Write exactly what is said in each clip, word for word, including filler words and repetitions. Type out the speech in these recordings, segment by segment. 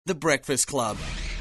The Breakfast Club.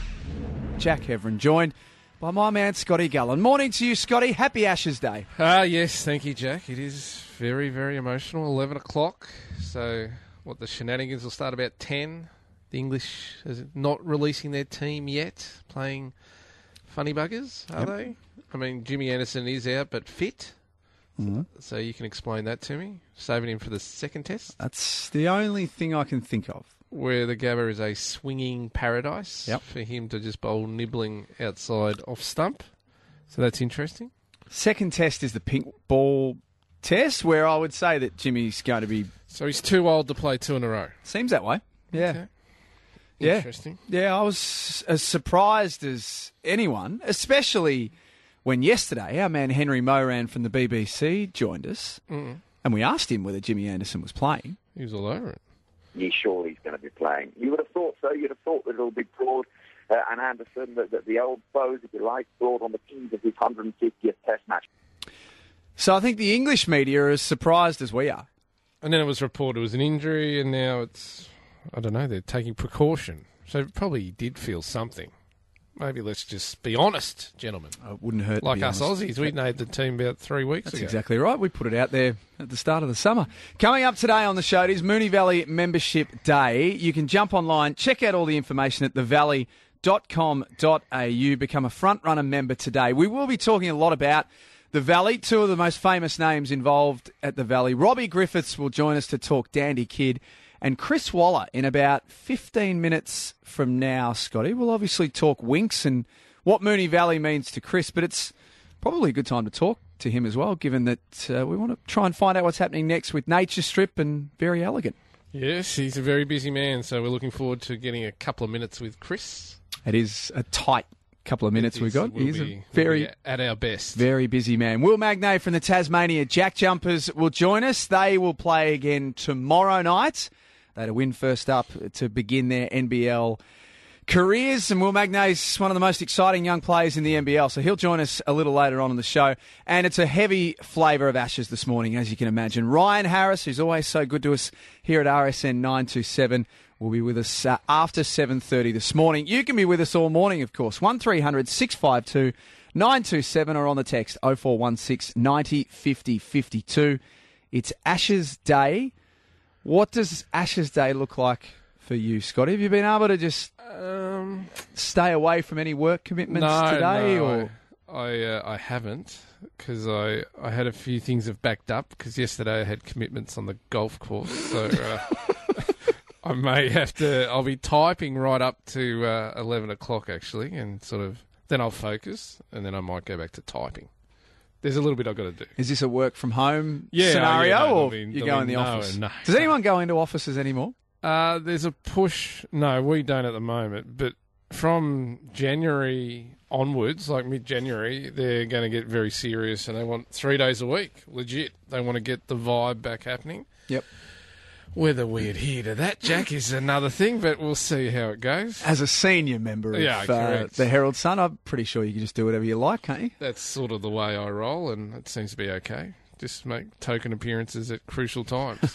Jack Heverin joined by my man Scotty Gullen. Morning to you, Scotty. Happy Ashes Day. Ah, uh, yes, thank you, Jack. It is very, very emotional. eleven o'clock. So, what, the shenanigans will start about ten. The English is not releasing their team yet, playing funny buggers, are yep. they? I mean, Jimmy Anderson is out, but fit. Mm-hmm. So you can explain that to me. Saving him for the second test. That's the only thing I can think of. Where the Gabba is a swinging paradise yep. for him to just bowl nibbling outside off stump. So that's interesting. Second test is the pink ball test, where I would say that Jimmy's going to be... So he's too old to play two in a row. Seems that way. Yeah. Okay. Yeah. Interesting. Yeah, I was as surprised as anyone, especially when yesterday our man Henry Moran from the B B C joined us, mm. and we asked him whether Jimmy Anderson was playing. He was all over it. Yeah, sure he's going to be playing. You would have thought so. You'd have thought that it'll be Broad uh, and Anderson, that, that the old foes, if you like, Broad on the eve of his one hundred fiftieth Test match. So I think the English media are as surprised as we are. And then it was reported it was an injury, and now it's, I don't know, they're taking precaution. So probably did feel something. Maybe let's just be honest, gentlemen. It wouldn't hurt. Like to be us honest. Aussies, we made the team about three weeks That's ago. That's exactly right. We put it out there at the start of the summer. Coming up today on the show, it is Moonee Valley Membership Day. You can jump online, check out all the information at the valley dot com dot a u. Become a front-runner member today. We will be talking a lot about the Valley. Two of the most famous names involved at the Valley. Robbie Griffiths will join us to talk Dandy Kid. And Chris Waller in about fifteen minutes from now, Scotty. We'll obviously talk Winks and what Moonee Valley means to Chris, but it's probably a good time to talk to him as well, given that uh, we want to try and find out what's happening next with Nature Strip and Very Elegant. Yes, he's a very busy man, so we're looking forward to getting a couple of minutes with Chris. It is a tight couple of minutes we've got. We'll He's be, a very we'll be at our best. Very busy man. Will Magnay from the Tasmania Jack Jumpers will join us. They will play again tomorrow night. They had a win first up to begin their N B L careers, and Will Magnay's one of the most exciting young players in the N B L, so he'll join us a little later on in the show. And it's a heavy flavour of Ashes this morning, as you can imagine. Ryan Harris, who's always so good to us here at R S N nine two seven, will be with us uh, after seven thirty this morning. You can be with us all morning, of course. one three hundred six five two nine two seven or on the text oh four one six ninety fifty fifty-two. It's Ashes Day. What does Ashes Day look like for you, Scotty? Have you been able to just um, stay away from any work commitments no, today? No, or I I, uh, I haven't, because I, I had a few things have backed up, because yesterday I had commitments on the golf course, so uh, I may have to, I'll be typing right up to uh, eleven o'clock actually, and sort of, then I'll focus, and then I might go back to typing. There's a little bit I've got to do. Is this a work from home yeah, scenario, yeah, no, or be, you go in the no, office? No, Does anyone go into offices anymore? Uh, there's a push. No, we don't at the moment. But from January onwards, like mid-January, they're going to get very serious, and they want three days a week. Legit. They want to get the vibe back happening. Yep. Whether we adhere to that, Jack, is another thing, but we'll see how it goes. As a senior member of yeah, uh, the Herald Sun, I'm pretty sure you can just do whatever you like, can't you? That's sort of the way I roll, and it seems to be okay. Just make token appearances at crucial times.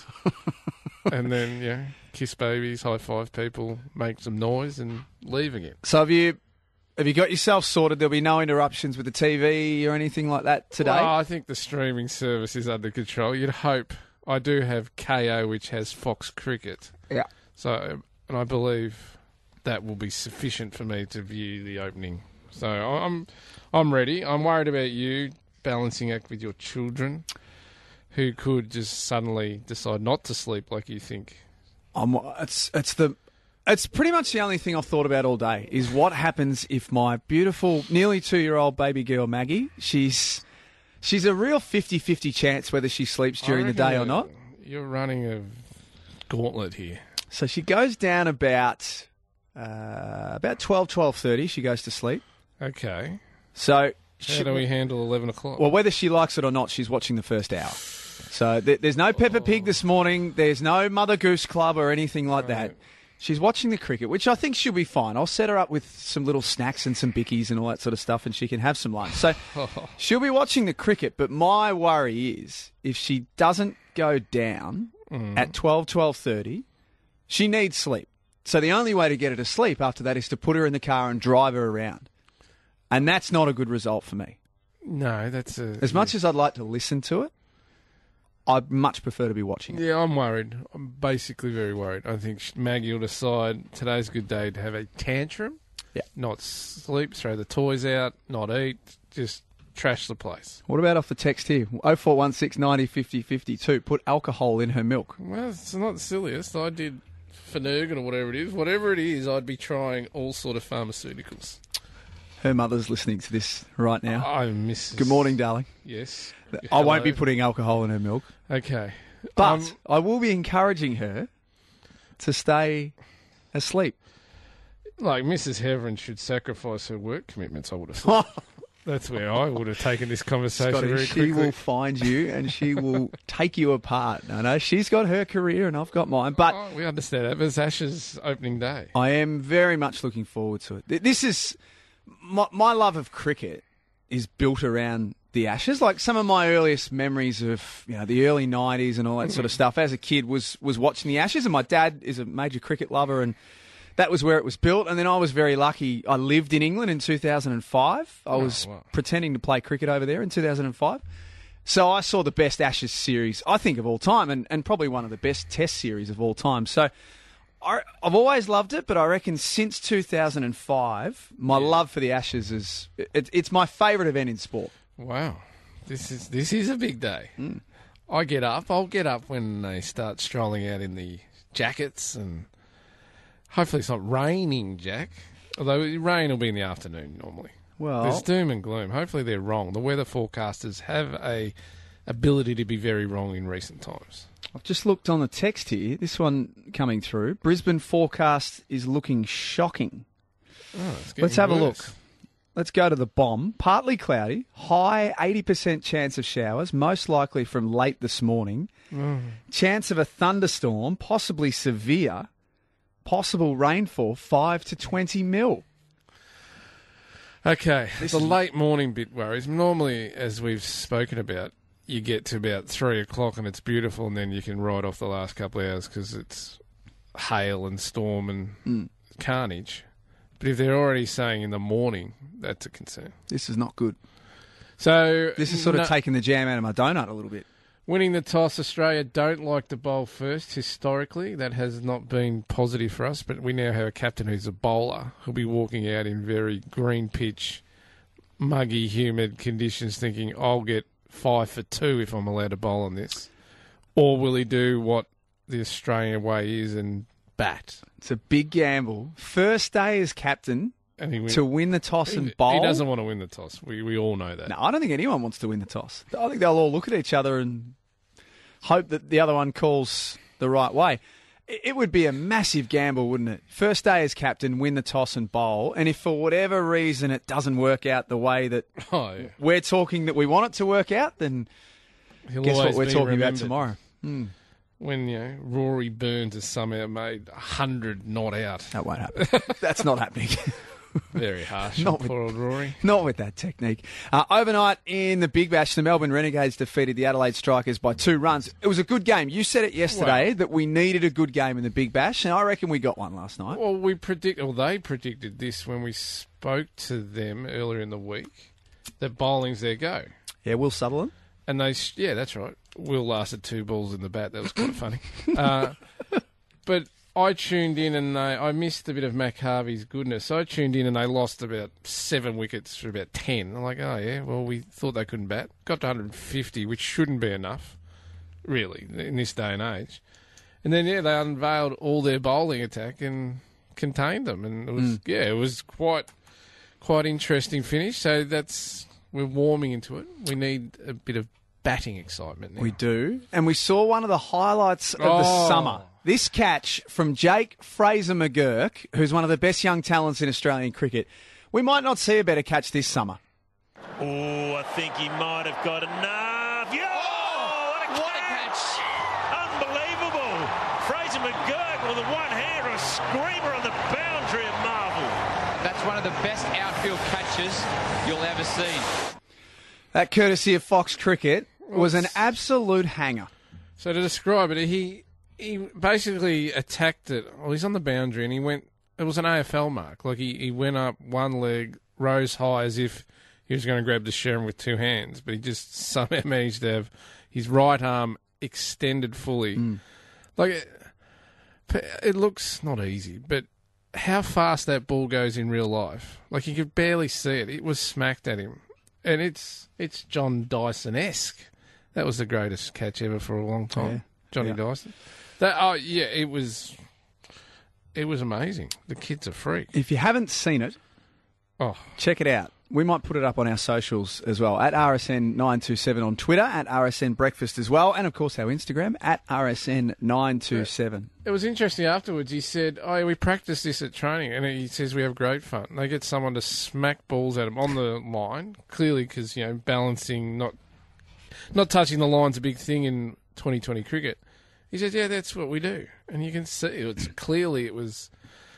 And then, yeah, kiss babies, high-five people, make some noise, and leave again. So have you have you got yourself sorted? There'll be no interruptions with the T V or anything like that today? Well, I think the streaming service is under control. You'd hope. I do have K O, which has Fox Cricket. Yeah. So, and I believe that will be sufficient for me to view the opening. So I'm, I'm ready. I'm worried about you balancing act with your children, who could just suddenly decide not to sleep like you think. Um, it's it's the it's pretty much the only thing I've thought about all day is what happens if my beautiful, nearly two-year-old baby girl Maggie, she's. She's a real fifty-fifty chance whether she sleeps during the day or not. You're running a gauntlet here. So she goes down about uh, about twelve, twelve thirty. She goes to sleep. Okay. So how she, do we handle eleven o'clock? Well, whether she likes it or not, she's watching the first hour. So th- there's no Peppa Pig this morning. There's no Mother Goose Club or anything like right. that. She's watching the cricket, which I think she'll be fine. I'll set her up with some little snacks and some bickies and all that sort of stuff, and she can have some lunch. So she'll be watching the cricket, but my worry is if she doesn't go down mm. at twelve, twelve thirty, she needs sleep. So the only way to get her to sleep after that is to put her in the car and drive her around. And that's not a good result for me. No, that's a... As much as I'd like to listen to it, I'd much prefer to be watching it. Yeah, I'm worried. I'm basically very worried. I think Maggie will decide today's a good day to have a tantrum, Yeah. not sleep, throw the toys out, not eat, just trash the place. What about off the text here? oh four one six ninety fifty fifty-two. Put alcohol in her milk. Well, it's not the silliest. I did Phenergan or whatever it is. Whatever it is, I'd be trying all sort of pharmaceuticals. Her mother's listening to this right now. I miss... Good morning, darling. Yes. I won't be Hello. putting alcohol in her milk. Okay. But Um, I will be encouraging her to stay asleep. like, Missus Heverin should sacrifice her work commitments, I would have thought. That's where I would have taken this conversation Scotty, very she quickly. will find you and she will take you apart. I know she's got her career and I've got mine, but Oh, we understand that. But it's Ash's opening day. I am very much looking forward to it. Th- This is my, my love of cricket is built around the Ashes. Like some of my earliest memories of you know the early nineties and all that sort of stuff as a kid was was watching the Ashes. And my dad is a major cricket lover, and that was where it was built. And then I was very lucky. I lived in England in two thousand five. I was wow. pretending to play cricket over there in two thousand five. So I saw the best Ashes series, I think, of all time, and, and probably one of the best Test series of all time. So I, I've always loved it, but I reckon since two thousand five, my love for the Ashes is it, it's my favourite event in sport. Wow. This is this is a big day. Mm. I get up. I'll get up when they start strolling out in the jackets, and hopefully it's not raining, Jack. Although rain will be in the afternoon normally. Well, There's doom and gloom. Hopefully they're wrong. The weather forecasters have a ability to be very wrong in recent times. I've just looked on the text here. This one coming through. Brisbane forecast is looking shocking. Oh, it's Let's getting have a worse. look. Let's go to the bomb. Partly cloudy, high eighty percent chance of showers, most likely from late this morning. Mm. Chance of a thunderstorm, possibly severe. Possible rainfall, five to twenty mil. Okay, This the is- late morning bit worries. Normally, as we've spoken about, you get to about three o'clock and it's beautiful, and then you can ride off the last couple of hours because it's hail and storm and Mm. carnage. But if they're already saying in the morning, that's a concern. This is not good. So This is sort of no- taking the jam out of my donut a little bit. winning the toss. Australia don't like to bowl first historically. That has not been positive for us. But we now have a captain who's a bowler who'll be walking out in very green pitch, muggy, humid conditions, thinking I'll get five for two if I'm allowed to bowl on this, or will he do what the Australian way is and bat? It's a big gamble. First day as captain And he win- to win the toss he, and bowl. he doesn't want to win the toss. We we all know that. No, I don't think anyone wants to win the toss. I think they'll all look at each other and hope that the other one calls the right way. It it would be a massive gamble, wouldn't it? First day as captain, win the toss and bowl. And if for whatever reason it doesn't work out the way that Oh, yeah. we're talking that we want it to work out, then He'll guess what always we're be talking about remembered. tomorrow. Hmm. When, you know, Rory Burns has somehow made a hundred not out. That won't happen. That's not happening. Very harsh Not on with- poor old Rory. Not with that technique. Uh, overnight in the Big Bash, the Melbourne Renegades defeated the Adelaide Strikers by two runs. It was a good game. You said it yesterday Wow. that we needed a good game in the Big Bash, and I reckon we got one last night. Well, we predict, well, they predicted this when we spoke to them earlier in the week, that bowling's their go. Yeah, Will Sutherland. And they, s- yeah, that's right. Will lasted two balls in the bat. That was quite funny. Uh, but I tuned in and they, I missed a bit of Mac Harvey's goodness. So I tuned in and they lost about seven wickets for about ten. I'm like, oh, yeah, well, we thought they couldn't bat. Got to one hundred fifty, which shouldn't be enough, really, in this day and age. And then, yeah, they unveiled all their bowling attack and contained them. And it was, Mm. yeah, it was quite, quite interesting finish. So that's, we're warming into it. We need a bit of batting excitement now. We do. And we saw one of the highlights of the Oh. summer. This catch from Jake Fraser McGurk, who's one of the best young talents in Australian cricket. We might not see a better catch this summer. Oh, I think he might have got enough. Yeah! Oh, what a catch! Unbelievable! Fraser McGurk with a one-hander, a screamer on the boundary at Marvel. That's one of the best outfield catches you'll ever see. That courtesy of Fox Cricket was an absolute hanger. So to describe it, he he basically attacked it. Well, he's on the boundary, and he went. It was an A F L mark. Like he, he went up one leg, rose high as if he was going to grab the Sharon with two hands, but he just somehow managed to have his right arm extended fully. Mm. Like it, it looks not easy, but how fast that ball goes in real life. Like you could barely see it. It was smacked at him, and it's it's John Dyson-esque. That was the greatest catch ever for a long time, yeah. Johnny yeah. Dyson. That oh yeah, it was. It was amazing. The kid's a freak. If you haven't seen it, oh, check it out. We might put it up on our socials as well, at R S N nine two seven on Twitter, at R S N Breakfast as well, and, of course, our Instagram, at R S N nine two seven. It was interesting afterwards. He said, oh, we practice this at training, and he says we have great fun. They get someone to smack balls at him on the line, clearly because, you know, balancing, not not touching the line's a big thing in twenty twenty cricket. He said, yeah, that's what we do. And you can see it's clearly it was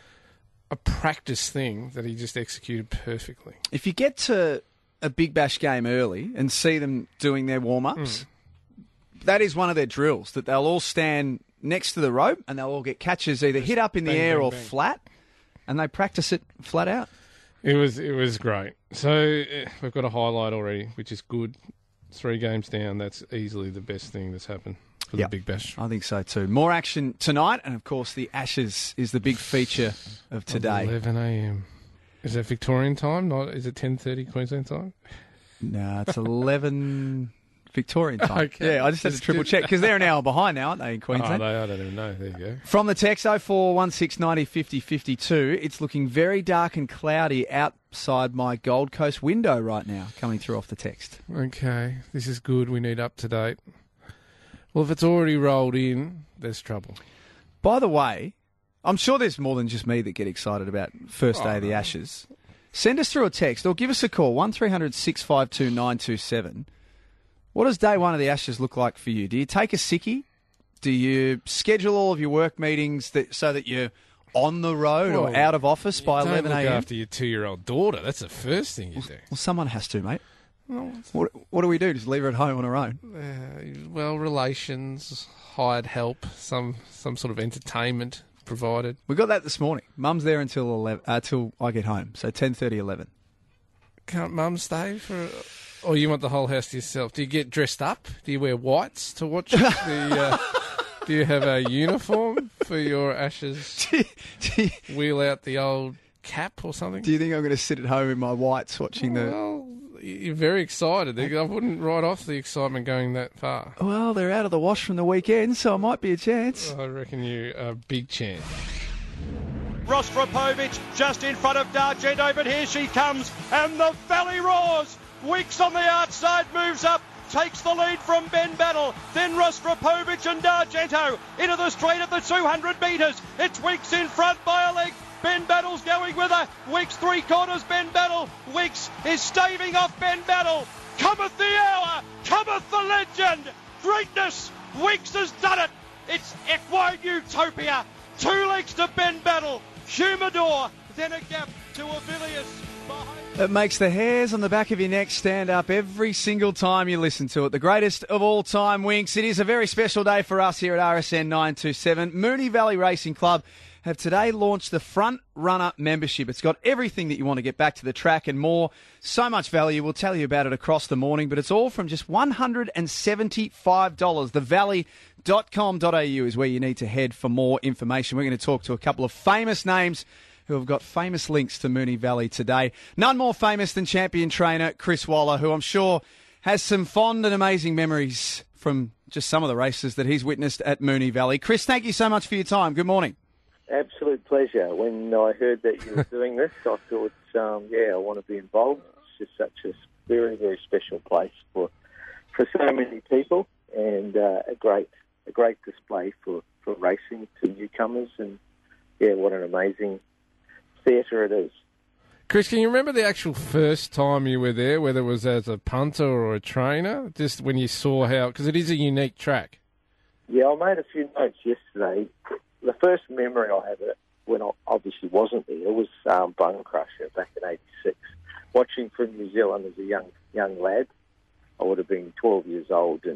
a practice thing that he just executed perfectly. If you get to a Big Bash game early and see them doing their warm-ups, mm. that is one of their drills, that they'll all stand next to the rope and they'll all get catches either hit up in the bang, air bang, or bang. flat, and they practice it flat out. It was it was great. So uh, we've got a highlight already, which is good. Three games down, that's easily the best thing that's happened for yep. the Big Bash. I think so too. More action tonight, and of course the Ashes is the big feature of today. eleven a m Is that Victorian time? Not is it ten thirty Queensland time? No, it's eleven Victorian time. Okay. Yeah, I just had to triple check because they're an hour behind now, aren't they, in Queensland? Oh, they, I don't even know. There you go. From the text oh four one six ninety fifty fifty-two, it's looking very dark and cloudy outside my Gold Coast window right now, coming through off the text. Okay, this is good. We need up to date. Well, if it's already rolled in, there's trouble. By the way, I'm sure there's more than just me that get excited about first day oh, of the no. Ashes. Send us through a text or give us a call, one three hundred six five two nine two seven. What does day one of the Ashes look like for you? Do you take a sickie? Do you schedule all of your work meetings that, so that you're on the road well, or out of office by eleven a m? You don't look after your two-year-old daughter. That's the first thing you well, do. Well, someone has to, mate. Well, what, what do we do? Just leave her at home on her own? Uh, well, relations, hired help, some some sort of entertainment provided. We got that this morning. Mum's there until eleven, uh, till I get home, so ten thirty, eleven. Can't Mum stay for... Or you want the whole house to yourself? Do you get dressed up? Do you wear whites to watch it? Do you, uh, do you have a uniform for your Ashes? Do you, do you, Wheel out the old cap or something? Do you think I'm going to sit at home in my whites watching well, the... Well, you're very excited. I wouldn't write off the excitement going that far. Well, they're out of the wash from the weekend, so it might be a chance. I reckon you a big chance. Rostropovich just in front of D'Argento, but here she comes, and the valley roars. Weeks on the outside moves up, takes the lead from Ben Battle, then Rostropovich and D'Argento into the straight at the two hundred metres. It's Weeks in front by a leg. Ben Battle's going with her. Weeks three quarters, Ben Battle. Weeks is staving off Ben Battle. Cometh the hour, cometh the legend. Greatness, Weeks has done it. It's Equine Utopia. Two legs to Ben Battle. Humidor, then a gap to Avilius. It makes the hairs on the back of your neck stand up every single time you listen to it. The greatest of all time, Winks. It is a very special day for us here at R S N nine two seven. Moonee Valley Racing Club have today launched the Front Runner membership. It's got everything that you want to get back to the track and more. So much value. We'll tell you about it across the morning, but it's all from just one hundred seventy-five dollars. the valley dot com dot a u is where you need to head for more information. We're going to talk to a couple of famous names who have got famous links to Moonee Valley today. None more famous than champion trainer Chris Waller, who I'm sure has some fond and amazing memories from just some of the races that he's witnessed at Moonee Valley. Chris, thank you so much for your time. Good morning. Absolute pleasure. When I heard that you were doing this, I thought, um, yeah, I want to be involved. It's just such a very, very special place for for so many people, and uh, a great a great display for, for racing to newcomers. And, yeah, what an amazing theatre it is. Chris, can you remember the actual first time you were there, whether it was as a punter or a trainer, just when you saw how... Because it is a unique track. Yeah, I made a few notes yesterday. The first memory I have of it, when I obviously wasn't there, was um, Bone Crusher back in eighty-six. Watching from New Zealand as a young young lad, I would have been twelve years old and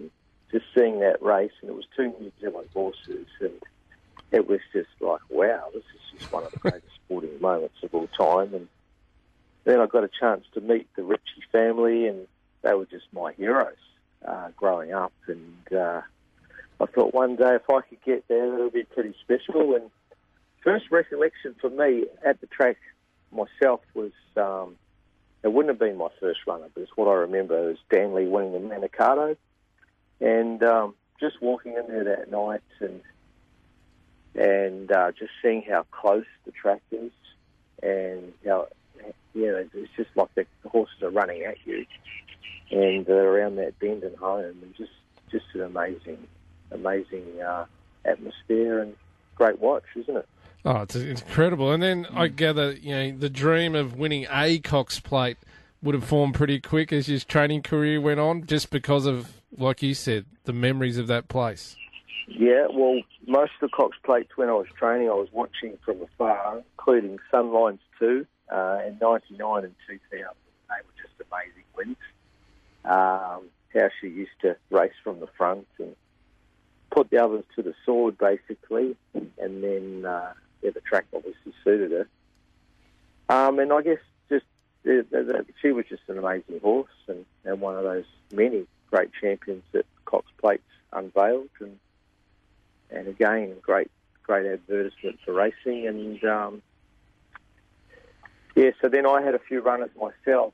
just seeing that race, and it was two New Zealand horses, and it was just like, wow, this is just one of the greatest sporting moments of all time. And then I got a chance to meet the Ritchie family, and they were just my heroes uh, growing up. And uh, I thought one day if I could get there, that would be pretty special. And first recollection for me at the track myself was, um, it wouldn't have been my first runner, but it's what I remember was Danley winning the Manikato. And um, just walking in there that night and and uh, just seeing how close the track is, and how, you know, it's just like the, the horses are running at you, and uh, around that bend and home, and just, just an amazing, amazing uh, atmosphere and great watch, isn't it? Oh, it's, it's incredible. And then I gather, you know, the dream of winning a Cox Plate would have formed pretty quick as his training career went on, just because of, like you said, the memories of that place. Yeah, well, most of the Cox Plates when I was training, I was watching from afar, including Sunlines too, uh, in ninety-nine and two thousand. They were just amazing wins. Um, how she used to race from the front and put the others to the sword, basically, and then uh, yeah, the track obviously suited her. Um, and I guess just uh, uh, she was just an amazing horse, and, and one of those many great champions that Cox Plates unveiled, and and again, great great advertisement for racing. And um, yeah, so then I had a few runners myself.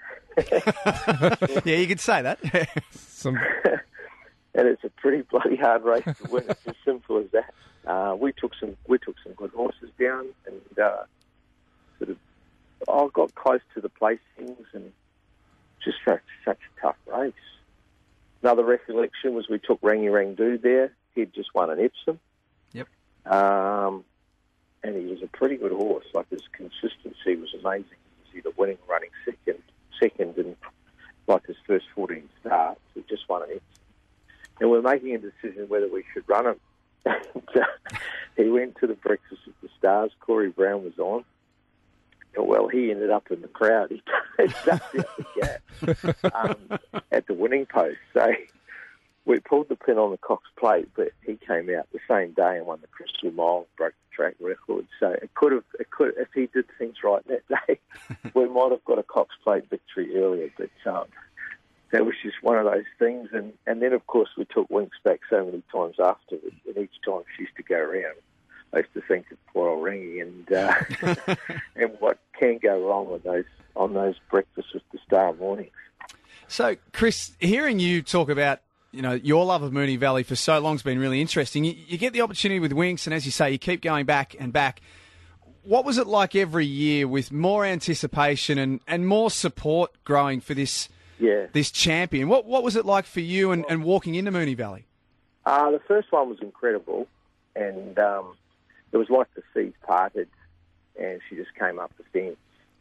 Yeah, you could say that. Some... And it's a pretty bloody hard race to win. It's as simple as that. Uh, we took some we took some good horses down, and uh, sort of I got close to the placings, and just such, such a tough race. Another recollection was we took Rangi Rangdu there. He'd just won an Epsom. Yep. Um, and he was a pretty good horse. Like, his consistency was amazing. He was either winning or running second, second in like his first fourteen starts. He just won an Epsom. And we're making a decision whether we should run him. He went to the Breakfast of the Stars. Corey Brown was on. And, well, he ended up in the crowd. He ducked out the gap um, at the winning post. So we pulled the pin on the Cox Plate, but he came out the same day and won the Crystal Mile, broke the track record. So it could have, it could, if he did things right that day, we might have got a Cox Plate victory earlier. But um, that was just one of those things. And, and then, of course, we took Winks back so many times after, and each time she used to go around, I used to think of poor old Rangi, and uh, and what can go wrong on those on those Breakfast with the Star mornings. So, Chris, hearing you talk about, you know, your love of Moonee Valley for so long has been really interesting. You, you get the opportunity with Winks, and as you say, you keep going back and back. What was it like every year with more anticipation and, and more support growing for this yeah. this champion? What what was it like for you and, and walking into Moonee Valley? Uh, the first one was incredible, and um, it was like the seas parted, and she just came up the fence.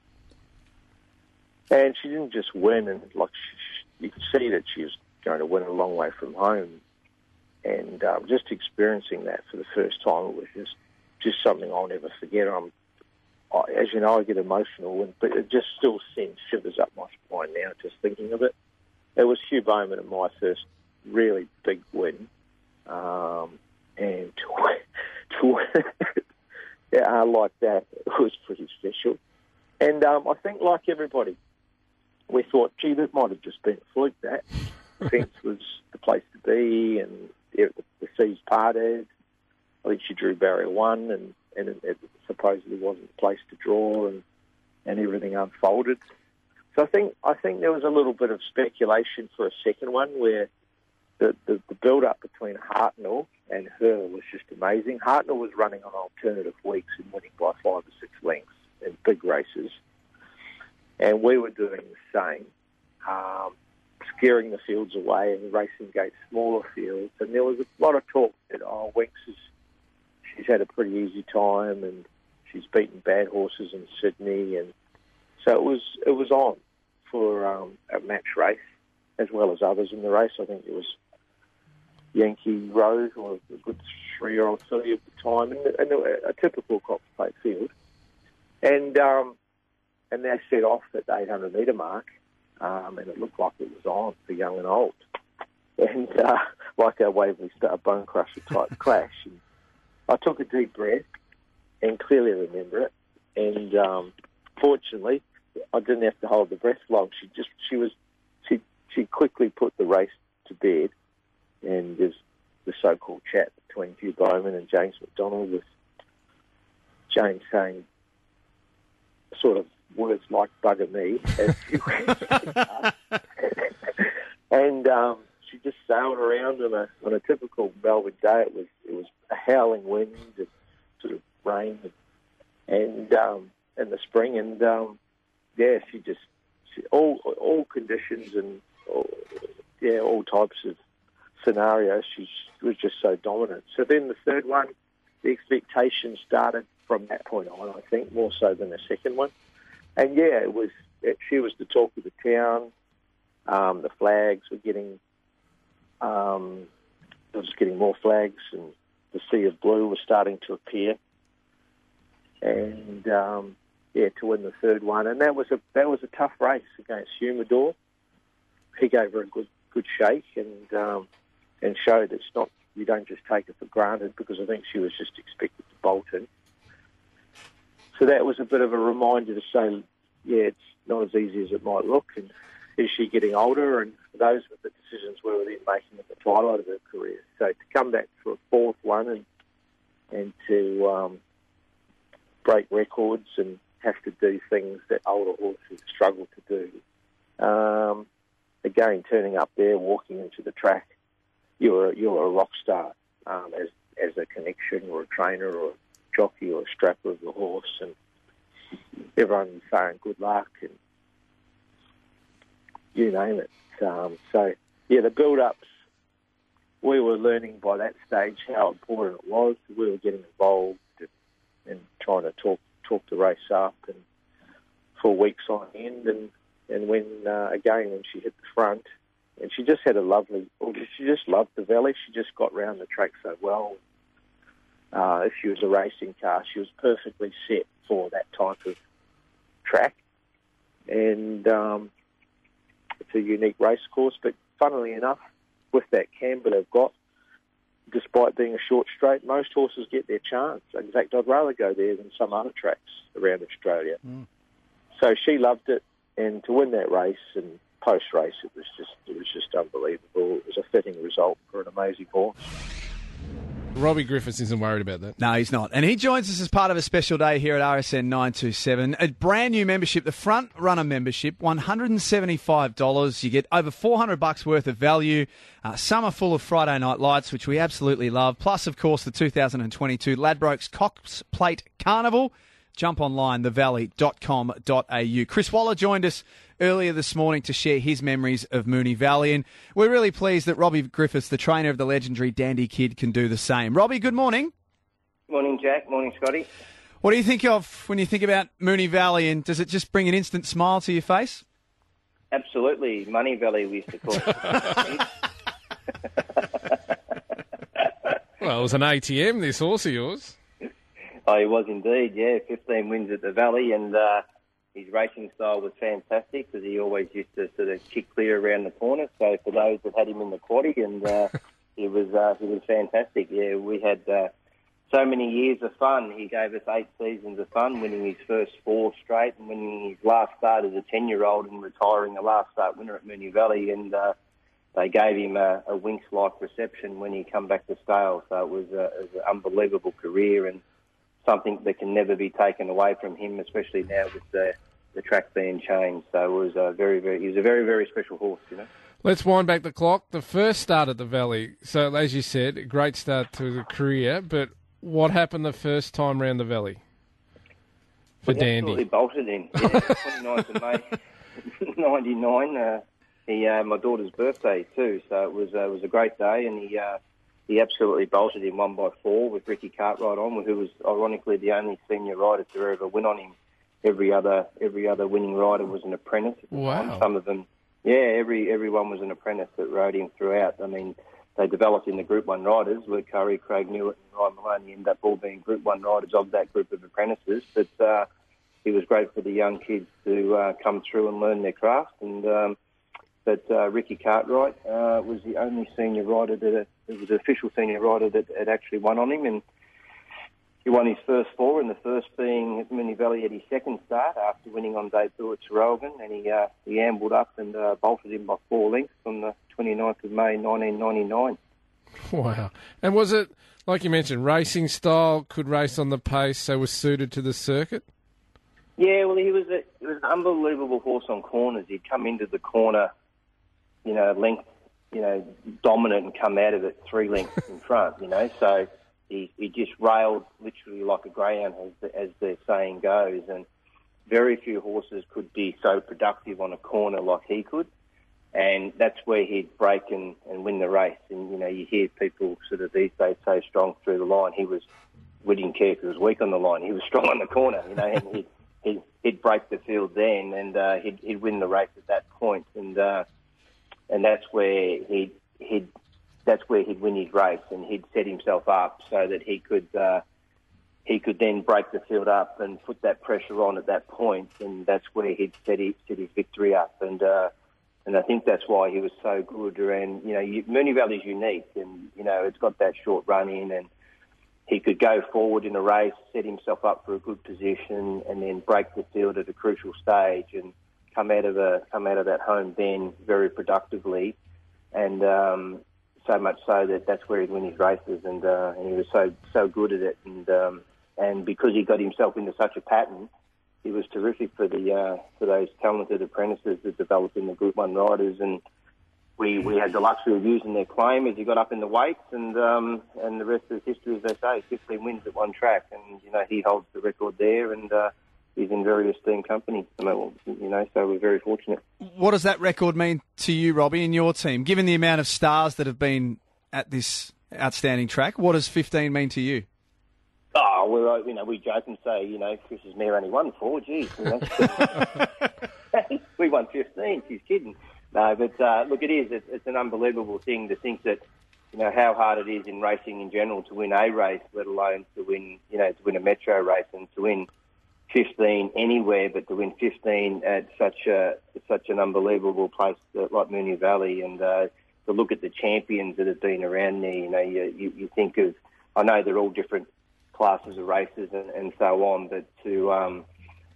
And she didn't just win, and like she, you could see that she was going to win a long way from home. And um, just experiencing that for the first time, it was just, just something I'll never forget. I'm, I, as you know, I get emotional, and, but it just still sends shivers up my spine now just thinking of it. It was Hugh Bowman and my first really big win. Um, and to, to win yeah, like that, it was pretty special. And um, I think, like everybody, we thought, gee, that might have just been a fluke, that. The fence was the place to be, and the, the seas parted. I think she drew barrier one, and, and it, it supposedly wasn't the place to draw, and, and everything unfolded. So I think I think there was a little bit of speculation for a second one where the, the, the build-up between Hartnell and her was just amazing. Hartnell was running on alternative weeks and winning by five or six lengths in big races, and we were doing the same, um, scaring the fields away and racing against smaller fields. And there was a lot of talk that, oh, Winks is, she's had a pretty easy time, and she's beaten bad horses in Sydney, and so it was it was on for um, a match race as well as others in the race. I think it was Yankee Rose, or a good three-year-old filly at the time, and, and a, a typical Cox Plate field. And um, and they set off at the eight hundred metre mark, um, and it looked like it was on for young and old. And uh, like a Waverley Star Bone Crusher type clash. And I took a deep breath and clearly remember it. And um, fortunately, I didn't have to hold the breath long. She just she was she she quickly put the race to bed, and there's the so-called chat between Hugh Bowman and James McDonald, with James saying sort of words like "bugger me," as he went. And um, she just sailed around on a on a typical Melbourne day. It was it was a howling wind and sort of rain and, and um, in the spring, and um, yeah, she just she, all all conditions and all, yeah all types of scenarios. She was just so dominant. So then the third one, the expectation started from that point on. I think more so than the second one, and yeah, it was it, she was the talk of the town. Um, the flags were getting, um, it was getting more flags, and the sea of blue was starting to appear. And um, yeah, to win the third one, and that was a that was a tough race against Humidor. He gave her a good good shake, and um, and showed it's not you don't just take it for granted, because I think she was just expected to bolt in. So that was a bit of a reminder to say, yeah, it's not as easy as it might look, and is she getting older? And those were the decisions we were then making at the twilight of her career. So to come back for a fourth one and and to um, break records and have to do things that older horses struggle to do. Um, again, turning up there, walking into the track, you're you're a rock star um, as as a connection or a trainer or a jockey or a strapper of the horse, and everyone's saying good luck and you name it. Um, so, yeah, the build-ups, we were learning by that stage how important it was. We were getting involved and, and trying to talk talk the race up and for weeks on end. And, and when, uh, again, when she hit the front, and she just had a lovely, well, she just loved the valley. She just got round the track so well. Uh, if she was a racing car, she was perfectly set for that type of track. And um, it's a unique race course, but funnily enough, with that camber they've got, despite being a short straight, most horses get their chance. In fact, I'd rather go there than some other tracks around Australia. Mm. So she loved it, and to win that race and post-race, it was just it was just unbelievable. It was a fitting result for an amazing horse. Robbie Griffiths isn't worried about that. No, he's not. And he joins us as part of a special day here at R S N nine two seven. A brand new membership, the Front Runner membership, one hundred seventy-five dollars. You get over four hundred bucks worth of value. Uh, summer full of Friday Night Lights, which we absolutely love. Plus, of course, the two thousand twenty-two Ladbrokes Cox Plate Carnival. Jump online, the valley dot com dot a u. Chris Waller joined us earlier this morning to share his memories of Moonee Valley, and we're really pleased that Robbie Griffiths, the trainer of the legendary Dandy Kid, can do the same. Robbie, good morning. Morning, Jack. Morning, Scotty. What do you think of when you think about Moonee Valley, and does it just bring an instant smile to your face? Absolutely. Money Valley, we used to call it. Well, it was an A T M, this horse of yours. Oh, he was indeed, yeah. fifteen wins at the Valley, and uh, his racing style was fantastic because he always used to sort of kick clear around the corner. So for those that had him in the quaddie, and uh, he was uh, he was fantastic. Yeah, we had uh, so many years of fun. He gave us eight seasons of fun, winning his first four straight and winning his last start as a ten-year-old and retiring the last start winner at Moonee Valley. And uh, they gave him a, a Winx-like reception when he come back to scale. So it was, a, it was an unbelievable career and something that can never be taken away from him, especially now with the, the track being changed. So it was a very, very, he was a very, very special horse, you know. Let's wind back the clock. The first start at the Valley. So, as you said, a great start to the career, but what happened the first time round the Valley for he Dandy? Absolutely bolted in. Yeah, twenty-ninth of May, ninety-nine. Uh, he, uh, my daughter's birthday too, so it was uh, it was a great day, and he uh, he absolutely bolted in one by four with Ricky Cartwright on, who was ironically the only senior rider to ever win on him. Every other every other winning rider was an apprentice. Wow. Some of them, yeah, every everyone was an apprentice that rode him throughout. I mean, they developed in the Group One riders, where Curry, Craig Newitt and Ryan Maloney ended up all being Group One riders of that group of apprentices. But uh, he was great for the young kids to uh, come through and learn their craft. And um, but uh, Ricky Cartwright uh, was the only senior rider that it was the official senior rider that had actually won on him, and he won his first four, and the first being at Moonee Valley at his second start after winning on debut at Traralgon, and he uh, he ambled up and uh, bolted him by four lengths on the twenty-ninth of May nineteen ninety-nine. Wow. And was it, like you mentioned, racing style, could race on the pace, so was suited to the circuit? Yeah, well, he was a, he was an unbelievable horse on corners. He'd come into the corner, you know, length, you know, dominant and come out of it three lengths in front, you know, so... He, he just railed literally like a greyhound, as the, as the saying goes, and very few horses could be so productive on a corner like he could, and that's where he'd break and, and win the race. And, you know, you hear people sort of these days say strong through the line. He was, we didn't care if he was weak on the line. He was strong on the corner, you know, and he'd, he'd, he'd break the field then, and uh, he'd, he'd win the race at that point. And uh, and that's where he'd, he'd that's where he'd win his race, and he'd set himself up so that he could uh, he could then break the field up and put that pressure on at that point, and that's where he'd set his, set his victory up. And uh, and I think that's why he was so good. And you know, you, Moonee Valley's unique, and you know, it's got that short run in, and he could go forward in a race, set himself up for a good position, and then break the field at a crucial stage and come out of a come out of that home bend very productively, and. Um, So much so that that's where he'd win his races, and uh, and he was so so good at it, and um, and because he got himself into such a pattern, he was terrific for the uh, for those talented apprentices that developed in the Group One riders, and we we had the luxury of using their claim as he got up in the weights, and um, and the rest is history, as they say. fifteen wins at one track, and you know he holds the record there, and uh, he's in very esteemed company. I mean, you know, so we're very fortunate. What does that record mean to you, Robbie, and your team? Given the amount of stars that have been at this outstanding track, what does fifteen mean to you? Oh, well, you know, we joke and say, you know, Chris has Mayor only won four. Geez, you know. We won fifteen. She's kidding. No, but uh, look, it is. It's, it's an unbelievable thing to think that, you know, how hard it is in racing in general to win a race, let alone to win, you know, to win a metro race, and to win fifteen anywhere, but to win fifteen at such a such an unbelievable place like Moonee Valley, and uh, to look at the champions that have been around there. You know, you, you, you think of, I know they're all different classes of races and, and so on, but to um,